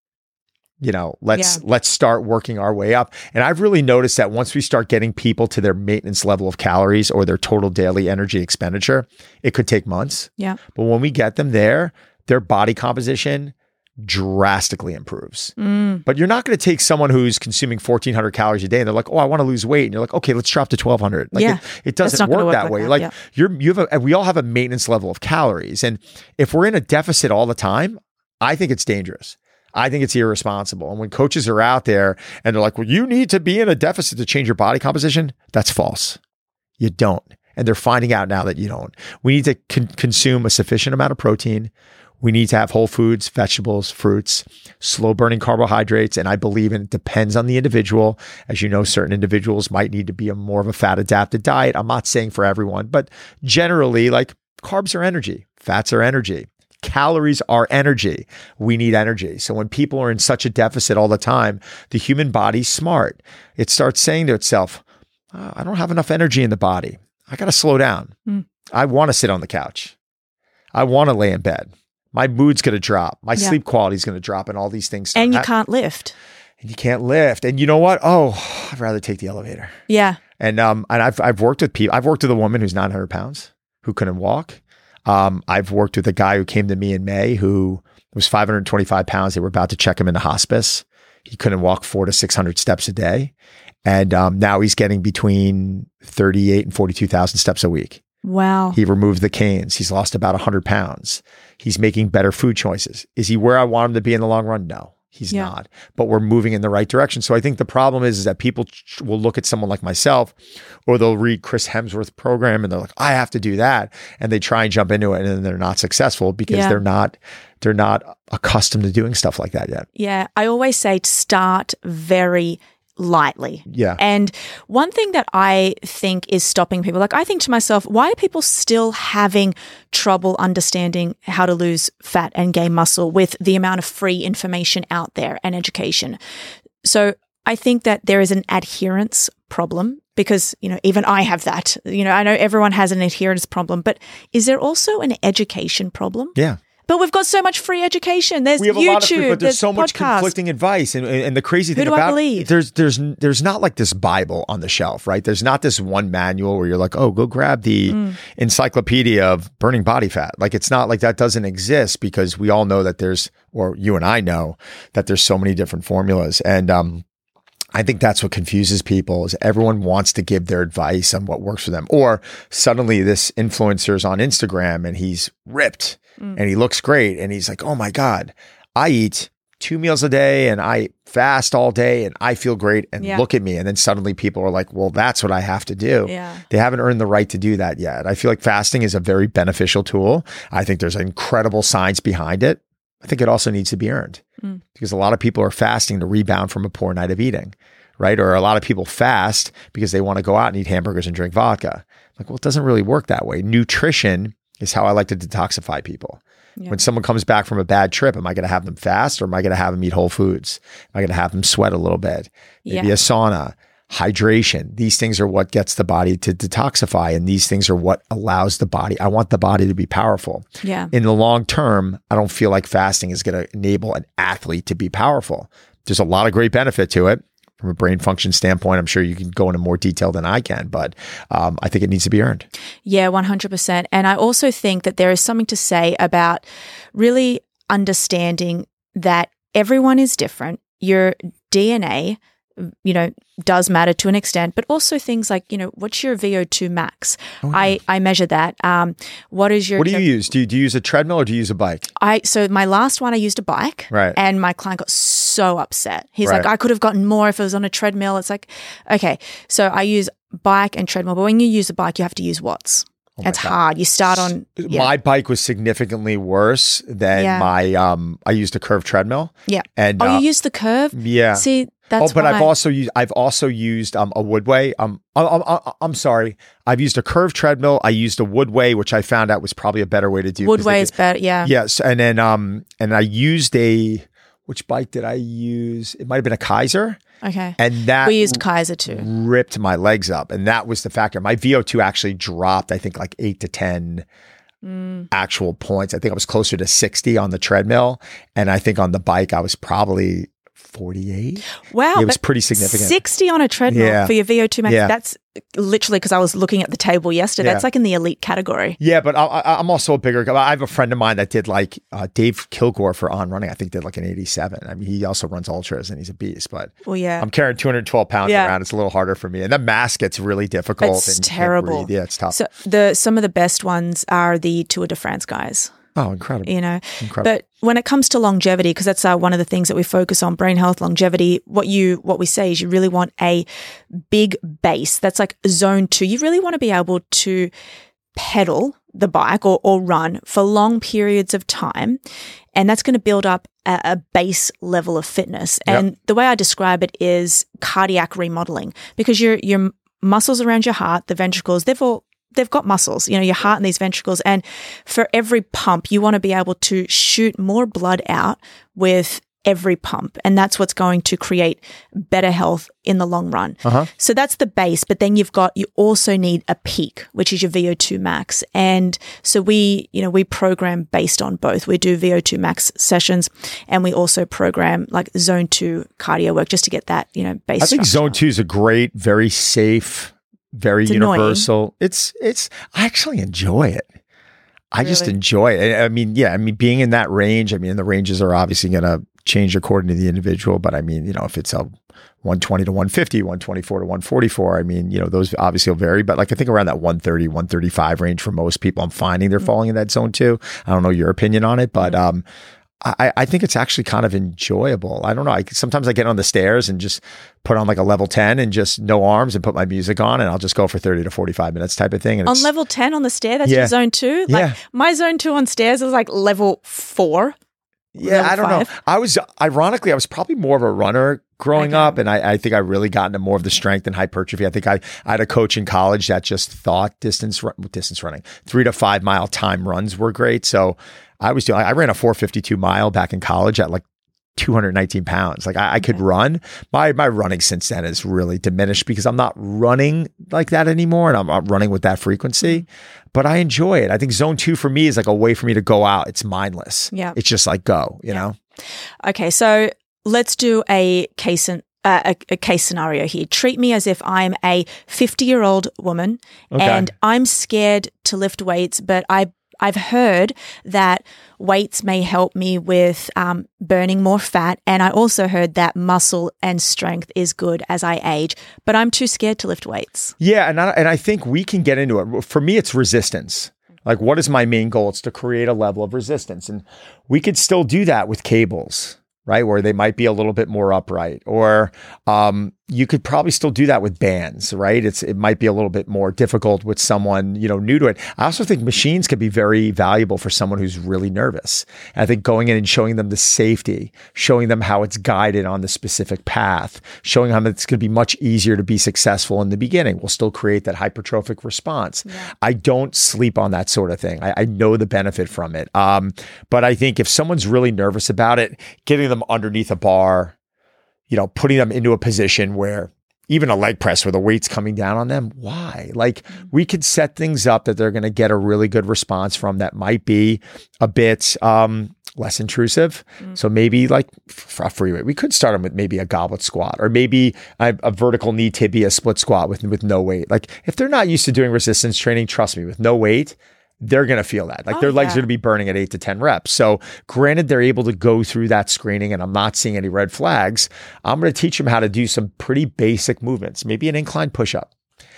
let's start working our way up. And I've really noticed that once we start getting people to their maintenance level of calories or their total daily energy expenditure, it could take months. Yeah. But when we get them there, their body composition drastically improves. But you're not going to take someone who's consuming 1,400 calories a day and they're like, "Oh, I want to lose weight." And you're like, "Okay, let's drop to 1,200. Like it doesn't work that way. Like we all have a maintenance level of calories. And if we're in a deficit all the time, I think it's dangerous. I think it's irresponsible. And when coaches are out there and they're like, "Well, you need to be in a deficit to change your body composition," that's false. You don't. And they're finding out now that you don't. We need to consume a sufficient amount of protein. We need to have whole foods, vegetables, fruits, slow burning carbohydrates. And I believe it depends on the individual. As you know, certain individuals might need to be more of a fat adapted diet. I'm not saying for everyone, but generally, like, carbs are energy, fats are energy. Calories are energy. We need energy. So when people are in such a deficit all the time, the human body's smart. It starts saying to itself, "I don't have enough energy in the body. I got to slow down. I want to sit on the couch. I want to lay in bed. My mood's going to drop. My sleep quality is going to drop," and all these things. And you can't lift. And you can't lift. And you know what? Oh, I'd rather take the elevator. Yeah. And I've worked with people. I've worked with a woman who's 900 pounds who couldn't walk. I've worked with a guy who came to me in May who was 525 pounds. They were about to check him into hospice. He couldn't walk 400 to 600 steps a day. And now he's getting between 38 and 42,000 steps a week. Wow. He removed the canes. He's lost about 100 pounds. He's making better food choices. Is he where I want him to be in the long run? No, he's not. But we're moving in the right direction. So I think the problem is that people will look at someone like myself, or they'll read Chris Hemsworth's program and they're like, "I have to do that." And they try and jump into it and then they're not successful because they're not accustomed to doing stuff like that yet. Yeah. I always say to start very lightly. Yeah. And one thing that I think is stopping people, like I think to myself, why are people still having trouble understanding how to lose fat and gain muscle with the amount of free information out there and education? So I think that there is an adherence problem because, even I have that. I know everyone has an adherence problem, but is there also an education problem? Yeah. But we've got so much free education. There's we have YouTube, a lot of free, but there's so much podcasts. conflicting advice. And the crazy thing Who do I about believe? there's not like this Bible on the shelf, right? There's not this one manual where you're like, "Oh, go grab the encyclopedia of burning body fat." Like, it's not like that doesn't exist, because we all know that or you and I know that there's so many different formulas. And I think that's what confuses people, is everyone wants to give their advice on what works for them. Or suddenly this influencer's on Instagram and he's ripped and he looks great. And he's like, "Oh my God, I eat 2 meals a day and I fast all day and I feel great. And look at me." And then suddenly people are like, "Well, that's what I have to do." Yeah. They haven't earned the right to do that yet. I feel like fasting is a very beneficial tool. I think there's incredible science behind it. I think it also needs to be earned, because a lot of people are fasting to rebound from a poor night of eating, right? Or a lot of people fast because they want to go out and eat hamburgers and drink vodka. Like, well, it doesn't really work that way. Nutrition is how I like to detoxify people. Yeah. When someone comes back from a bad trip, am I going to have them fast or am I going to have them eat whole foods? Am I going to have them sweat a little bit? Maybe a sauna, hydration. These things are what gets the body to detoxify. And these things are what allows the body. I want the body to be powerful. Yeah. In the long term, I don't feel like fasting is going to enable an athlete to be powerful. There's a lot of great benefit to it. From a brain function standpoint, I'm sure you can go into more detail than I can, but I think it needs to be earned. Yeah, 100%. And I also think that there is something to say about really understanding that everyone is different. Your DNA, does matter to an extent, but also things like, what's your VO2 max? Oh, yeah. I measure that. What do you use? Do you use a treadmill or do you use a bike? So my last one, I used a bike, right? And my client got so upset. He's like, I could have gotten more if it was on a treadmill. It's like, okay, so I use bike and treadmill, but when you use a bike, you have to use watts. It's hard. You start on... Yeah. My bike was significantly worse than my... I used a curved treadmill. Yeah. And, you used the curve? Yeah. See, that's but I've also used a Woodway. I'm sorry. I've used a curved treadmill. I used a Woodway, which I found out was probably a better way to do. Woodway is better, yeah. Yes. And then and I used which bike did I use? It might have been a Kaiser. Okay. And that we used Kaiser too. Ripped my legs up. And that was the factor. My VO2 actually dropped, I think, like 8 to 10 actual points. I think I was closer to 60 on the treadmill. And I think on the bike, I was probably 48. Wow. It was pretty significant. 60 on a treadmill for your VO2 max. Yeah. That's literally, because I was looking at the table yesterday, that's like in the elite category. Yeah, but I'm also a bigger guy. I have a friend of mine that did like Dave Kilgore for On Running, I think did like an 87. I mean, he also runs ultras and he's a beast, but I'm carrying 212 pounds around. It's a little harder for me. And the mask gets really difficult. It's terrible. Yeah, it's tough. So some of the best ones are the Tour de France guys. Oh, incredible. Incredible. But when it comes to longevity, because that's one of the things that we focus on, brain health, longevity, what we say is you really want a big base. That's like zone 2. You really want to be able to pedal the bike or run for long periods of time. And that's going to build up a base level of fitness. And the way I describe it is cardiac remodeling, because your muscles around your heart, the ventricles, they've got muscles, your heart and these ventricles. And for every pump, you want to be able to shoot more blood out with every pump. And that's what's going to create better health in the long run. So that's the base. But then you also need a peak, which is your VO2 max. And so we program based on both. We do VO2 max sessions and we also program like zone 2 cardio work just to get that, base. I think zone 2 is a great, very safe, very universal. It's I actually enjoy it. I just enjoy it. I mean, being in that range, the ranges are obviously going to change according to the individual, but if it's a 120 to 150, 124 to 144, those obviously will vary, but like I think around that 130, 135 range for most people, I'm finding they're falling in that zone 2. I don't know your opinion on it, but I think it's actually kind of enjoyable. I don't know. Sometimes I get on the stairs and just put on like a level 10 and just no arms and put my music on and I'll just go for 30 to 45 minutes type of thing. And on level 10 on the stair, that's your zone 2? Like my zone 2 on stairs is like level 4. Yeah, I don't know. I was probably more of a runner growing up, and I think I really got into more of the strength and hypertrophy. I think I had a coach in college that just thought distance running, 3 to 5 mile time runs were great. So I ran a 452 mile back in college at like 219 pounds. Like I could run. My running since then has really diminished because I'm not running like that anymore, and I'm not running with that frequency. But I enjoy it. I think zone 2 for me is like a way for me to go out. It's mindless. Yeah, it's just like go. You know. Okay, so let's do a case scenario here. Treat me as if I'm a 50-year-old woman and I'm scared to lift weights, but I've heard that weights may help me with burning more fat. And I also heard that muscle and strength is good as I age, but I'm too scared to lift weights. Yeah. And I think we can get into it. For me, it's resistance. Like, what is my main goal? It's to create a level of resistance. And we could still do that with cables, right? Where they might be a little bit more upright or, you could probably still do that with bands, right? It might be a little bit more difficult with someone, new to it. I also think machines can be very valuable for someone who's really nervous. And I think going in and showing them the safety, showing them how it's guided on the specific path, showing them it's going to be much easier to be successful in the beginning will still create that hypertrophic response. Yeah. I don't sleep on that sort of thing. I know the benefit from it. But I think if someone's really nervous about it, getting them underneath a bar, putting them into a position where even a leg press where the weight's coming down on them, why? Like we could set things up that they're going to get a really good response from that might be a bit less intrusive. So maybe like for a free weight, we could start them with maybe a goblet squat or maybe a vertical knee tibia split squat with no weight. Like if they're not used to doing resistance training, trust me, with no weight, they're going to feel that. Like their legs are going to be burning at 8 to 10 reps. So granted, they're able to go through that screening and I'm not seeing any red flags. I'm going to teach them how to do some pretty basic movements, maybe an incline push-up.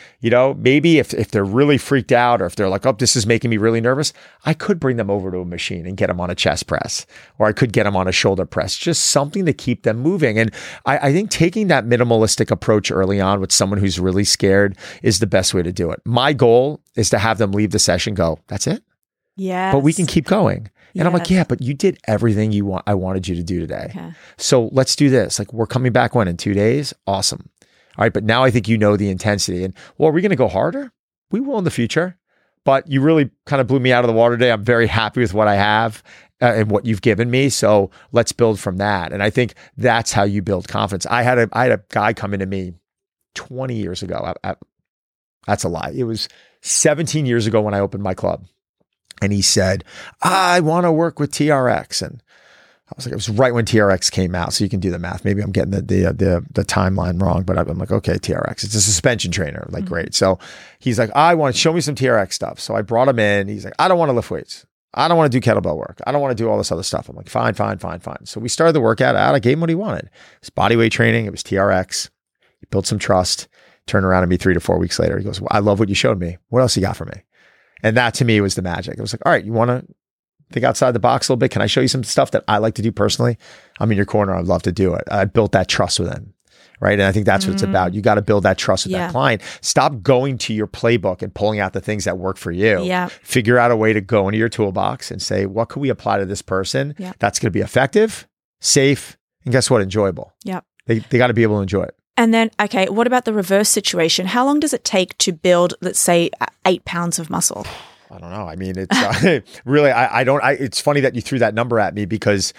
Maybe if they're really freaked out or if they're like, oh, this is making me really nervous, I could bring them over to a machine and get them on a chest press, or I could get them on a shoulder press, just something to keep them moving. And I think taking that minimalistic approach early on with someone who's really scared is the best way to do it. My goal is to have them leave the session, go, that's it? Yeah. But we can keep going. And I'm like, yeah, but you did everything I wanted you to do today. Okay. So let's do this. Like we're coming back in 2 days? Awesome. All right, but now I think the intensity. And well, are we going to go harder? We will in the future. But you really kind of blew me out of the water today. I'm very happy with what I have and what you've given me. So let's build from that. And I think that's how you build confidence. I had a guy come into me 20 years ago. That's a lie. It was 17 years ago when I opened my club. And he said, I want to work with TRX. And I was like, it was right when TRX came out. So you can do the math. Maybe I'm getting the timeline wrong, but I'm like, okay, TRX, it's a suspension trainer. Like, great. So he's like, I want to show me some TRX stuff. So I brought him in. He's like, I don't want to lift weights. I don't want to do kettlebell work. I don't want to do all this other stuff. I'm like, fine. So we started the workout out. I gave him what he wanted. It was body weight training. It was TRX. He built some trust, turned around to me 3 to 4 weeks later. He goes, well, I love what you showed me. What else you got for me? And that to me was the magic. It was like, all right, you want to think outside the box a little bit? Can I show you some stuff that I like to do personally? I'm in your corner. I'd love to do it. I built that trust with him, right? And I think that's what it's about. You got to build that trust with that client. Stop going to your playbook and pulling out the things that work for you. Yeah. Figure out a way to go into your toolbox and say, what can we apply to this person that's going to be effective, safe, and guess what? Enjoyable. Yeah. They got to be able to enjoy it. And then, okay, what about the reverse situation? How long does it take to build, let's say, 8 pounds of muscle? I don't know. I mean, it's really, it's funny that you threw that number at me because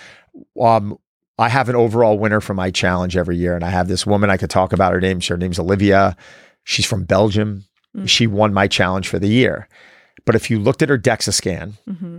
I have an overall winner for my challenge every year. And I have this woman I could talk about. Her name's Olivia. She's from Belgium. She won my challenge for the year. But if you looked at her DEXA scan,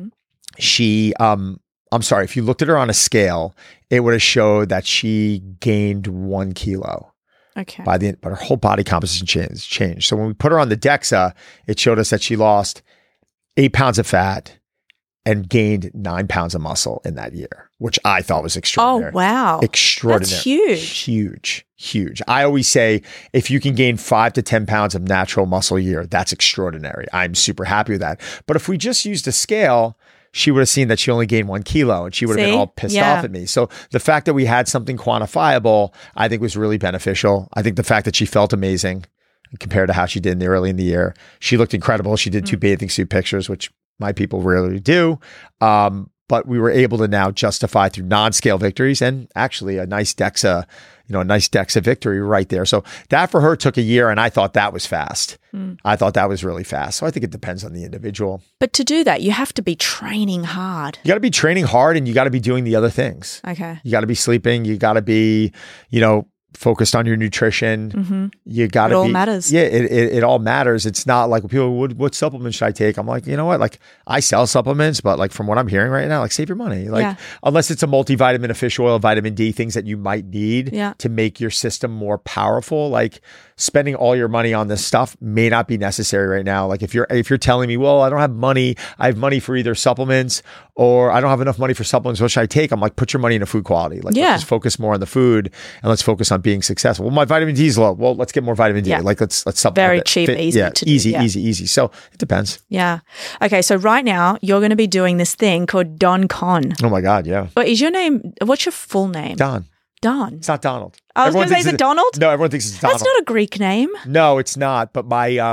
if you looked at her on a scale, it would have showed that she gained 1 kilo. Okay. But her whole body composition changed. So when we put her on the DEXA, it showed us that she lost 8 pounds of fat and gained 9 pounds of muscle in that year, which I thought was extraordinary. Oh, wow. Extraordinary. That's Huge. I always say, if you can gain 5 to 10 pounds of natural muscle a year, that's extraordinary. I'm super happy with that. But if we just used a scale, she would have seen that she only gained 1 kilo and she would have been all pissed off at me. So the fact that we had something quantifiable, I think was really beneficial. I think the fact that she felt amazing compared to how she did early in the year. She looked incredible. She did 2 bathing suit pictures, which my people rarely do. But we were able to now justify through non-scale victories and actually a nice DEXA victory right there. So that for her took a year and I thought that was fast. I thought that was really fast. So I think it depends on the individual. But to do that, you have to be training hard. You got to be training hard and you got to be doing the other things. Okay. You got to be sleeping. You got to be, focused on your nutrition. You got to be. It all matters. Yeah, it all matters. It's not like people, what supplements should I take? I'm like, you know what? Like I sell supplements, but like from what I'm hearing right now, like save your money. Like unless it's a multivitamin, a fish oil, vitamin D, things that you might need to make your system more powerful. Like spending all your money on this stuff may not be necessary right now. Like if you're telling me, well, I don't have money. I have money for either supplements or I don't have enough money for supplements. What should I take? I'm like, put your money into food quality. Like let's just focus more on the food and let's focus on being successful. Well, my vitamin D is low. Well, let's get more vitamin D. Like let's supplement. Very cheap, easy to do. Easy. So it depends. Yeah. Okay. So right now you're going to be doing this thing called Don Con. Oh my God. Yeah. But is your name, what's your full name? Don. Don. It's not Donald. I was going to say, is it Donald? No, everyone thinks it's Donald. That's not a Greek name. No, it's not. But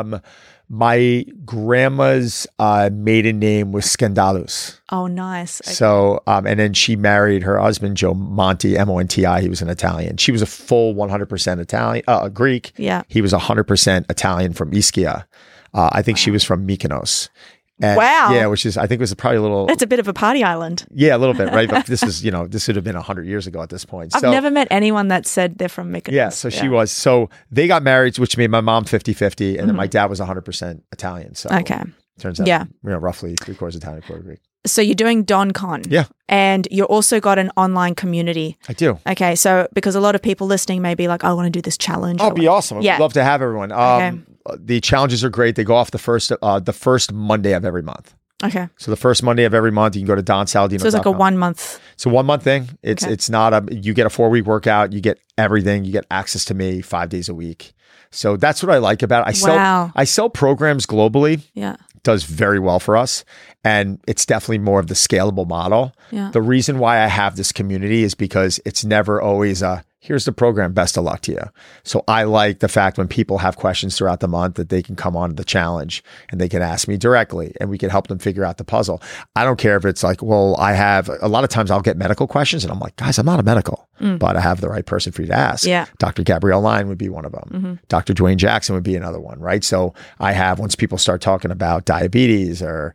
my grandma's maiden name was Skandalos. Oh, nice. Okay. So, and then she married her husband, Joe Monti, Monti. He was an Italian. She was a full 100% Italian, Greek. Yeah. He was 100% Italian from Ischia. I think she was from Mykonos. And, wow. Yeah, which is, I think was probably a little... That's a bit of a party island. Yeah, a little bit, right? But this is, this would have been 100 years ago at this point. I've never met anyone that said they're from Mykonos. Yeah, so she was. So they got married, which made my mom 50-50, and then my dad was 100% Italian. So turns out, roughly 3/4 Italian, 1/4 Greek. So you're doing DonCon. Yeah. And you also got an online community. I do. Okay, so because a lot of people listening may be like, I want to do this challenge. Oh, it'd be awesome. I'd love to have everyone. Okay. The challenges are great. They go off the first Monday of every month. Okay. So the first Monday of every month, you can go to donsaladino.com. So it's like a 1 month. It's a 1 month thing. It's not you get a 4-week workout. You get everything. You get access to me 5 days a week. So that's what I like about it. I sell programs globally. Yeah. It does very well for us. And it's definitely more of the scalable model. Yeah. The reason why I have this community is because it's never always here's the program, best of luck to you. So I like the fact when people have questions throughout the month that they can come on to the challenge and they can ask me directly and we can help them figure out the puzzle. I don't care if it's like, well, I have a lot of times I'll get medical questions and I'm like, guys, I'm not a medical, but I have the right person for you to ask. Yeah. Dr. Gabrielle Lyon would be one of them. Mm-hmm. Dr. Dwayne Jackson would be another one, right? So I have, once people start talking about diabetes or,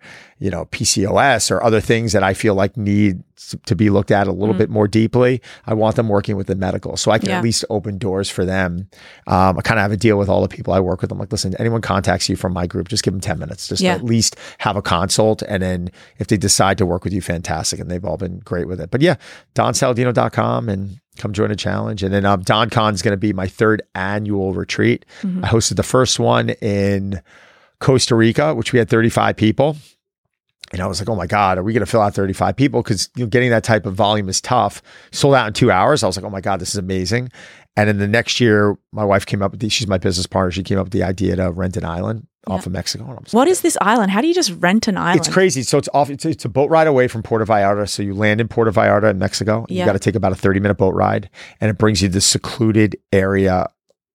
PCOS or other things that I feel like need to be looked at a little bit more deeply, I want them working with the medical. So I can at least open doors for them. I kind of have a deal with all the people I work with. I'm like, listen, anyone contacts you from my group, just give them 10 minutes. Just at least have a consult. And then if they decide to work with you, fantastic. And they've all been great with it. But yeah, donsaladino.com and come join a challenge. And then DonCon is going to be my 3rd annual retreat. Mm-hmm. I hosted the first one in Costa Rica, which we had 35 people. And I was like, oh my God, are we going to fill out 35 people? Because getting that type of volume is tough. Sold out in 2 hours. I was like, oh my God, this is amazing. And then the next year, my wife came up with she's my business partner. She came up with the idea to rent an island off of Mexico. And I was what is this island? How do you just rent an island? It's crazy. So it's a boat ride away from Puerto Vallarta. So you land in Puerto Vallarta in Mexico. You got to take about a 30-minute boat ride. And it brings you to this secluded area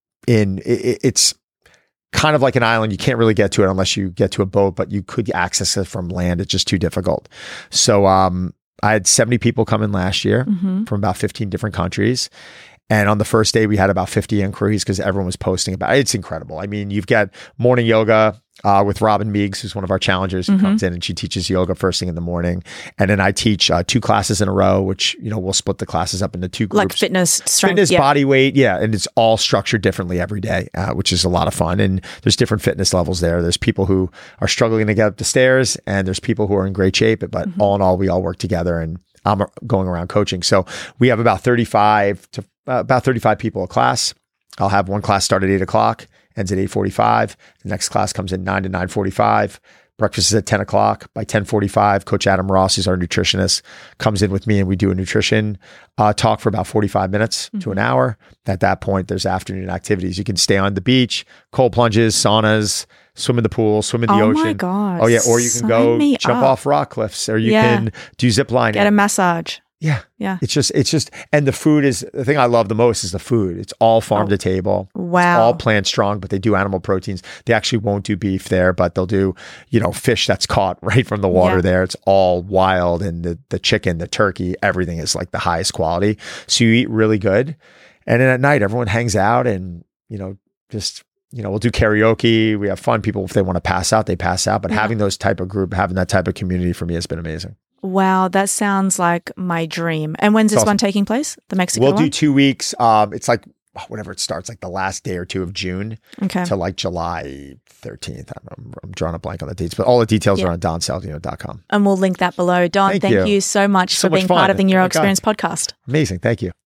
it's kind of like an island. You can't really get to it unless you get to a boat, but you could access it from land. It's just too difficult. So I had 70 people come in last year from about 15 different countries. And on the first day, we had about 50 inquiries because everyone was posting about it. It's incredible. I mean, you've got morning yoga with Robin Meeks, who's one of our challengers, who comes in and she teaches yoga first thing in the morning. And then I teach 2 classes in a row, which, we'll split the classes up into 2 groups. Like fitness, strength. Body weight. Yeah. And it's all structured differently every day, which is a lot of fun. And there's different fitness levels there. There's people who are struggling to get up the stairs and there's people who are in great shape. But all in all, we all work together and I'm going around coaching. So we have about 35 people a class. I'll have one class start at 8 o'clock, ends at 8:45. The next class comes in 9 to 9:45. Breakfast is at 10 o'clock. By 10:45, Coach Adam Ross, who's our nutritionist, comes in with me and we do a nutrition talk for about 45 minutes to an hour. At that point, there's afternoon activities. You can stay on the beach, cold plunges, saunas, swim in the pool, swim in the ocean. Oh my gosh. Oh yeah. Or you can go jump off rock cliffs, or you can do zip lining. Get a massage. Yeah. Yeah. It's just, and the food is, the thing I love the most is the food. It's all farm to table. Wow. It's all plant strong, but they do animal proteins. They actually won't do beef there, but they'll do, fish that's caught right from the water there. It's all wild, and the chicken, the turkey, everything is like the highest quality. So you eat really good. And then at night, everyone hangs out and, we'll do karaoke. We have fun. People, if they want to pass out, they pass out. But having those type of group, having that type of community for me has been amazing. Wow, that sounds like my dream. And when's this one taking place? The Mexico one? We'll do 2 weeks. It's like whenever it starts, like the last day or 2 of June to like July 13th. I'm drawing a blank on the dates, but all the details are on donsaladino.com. And we'll link that below. Don, thank you so much for being part of the Neuro Experience podcast. Amazing. Thank you.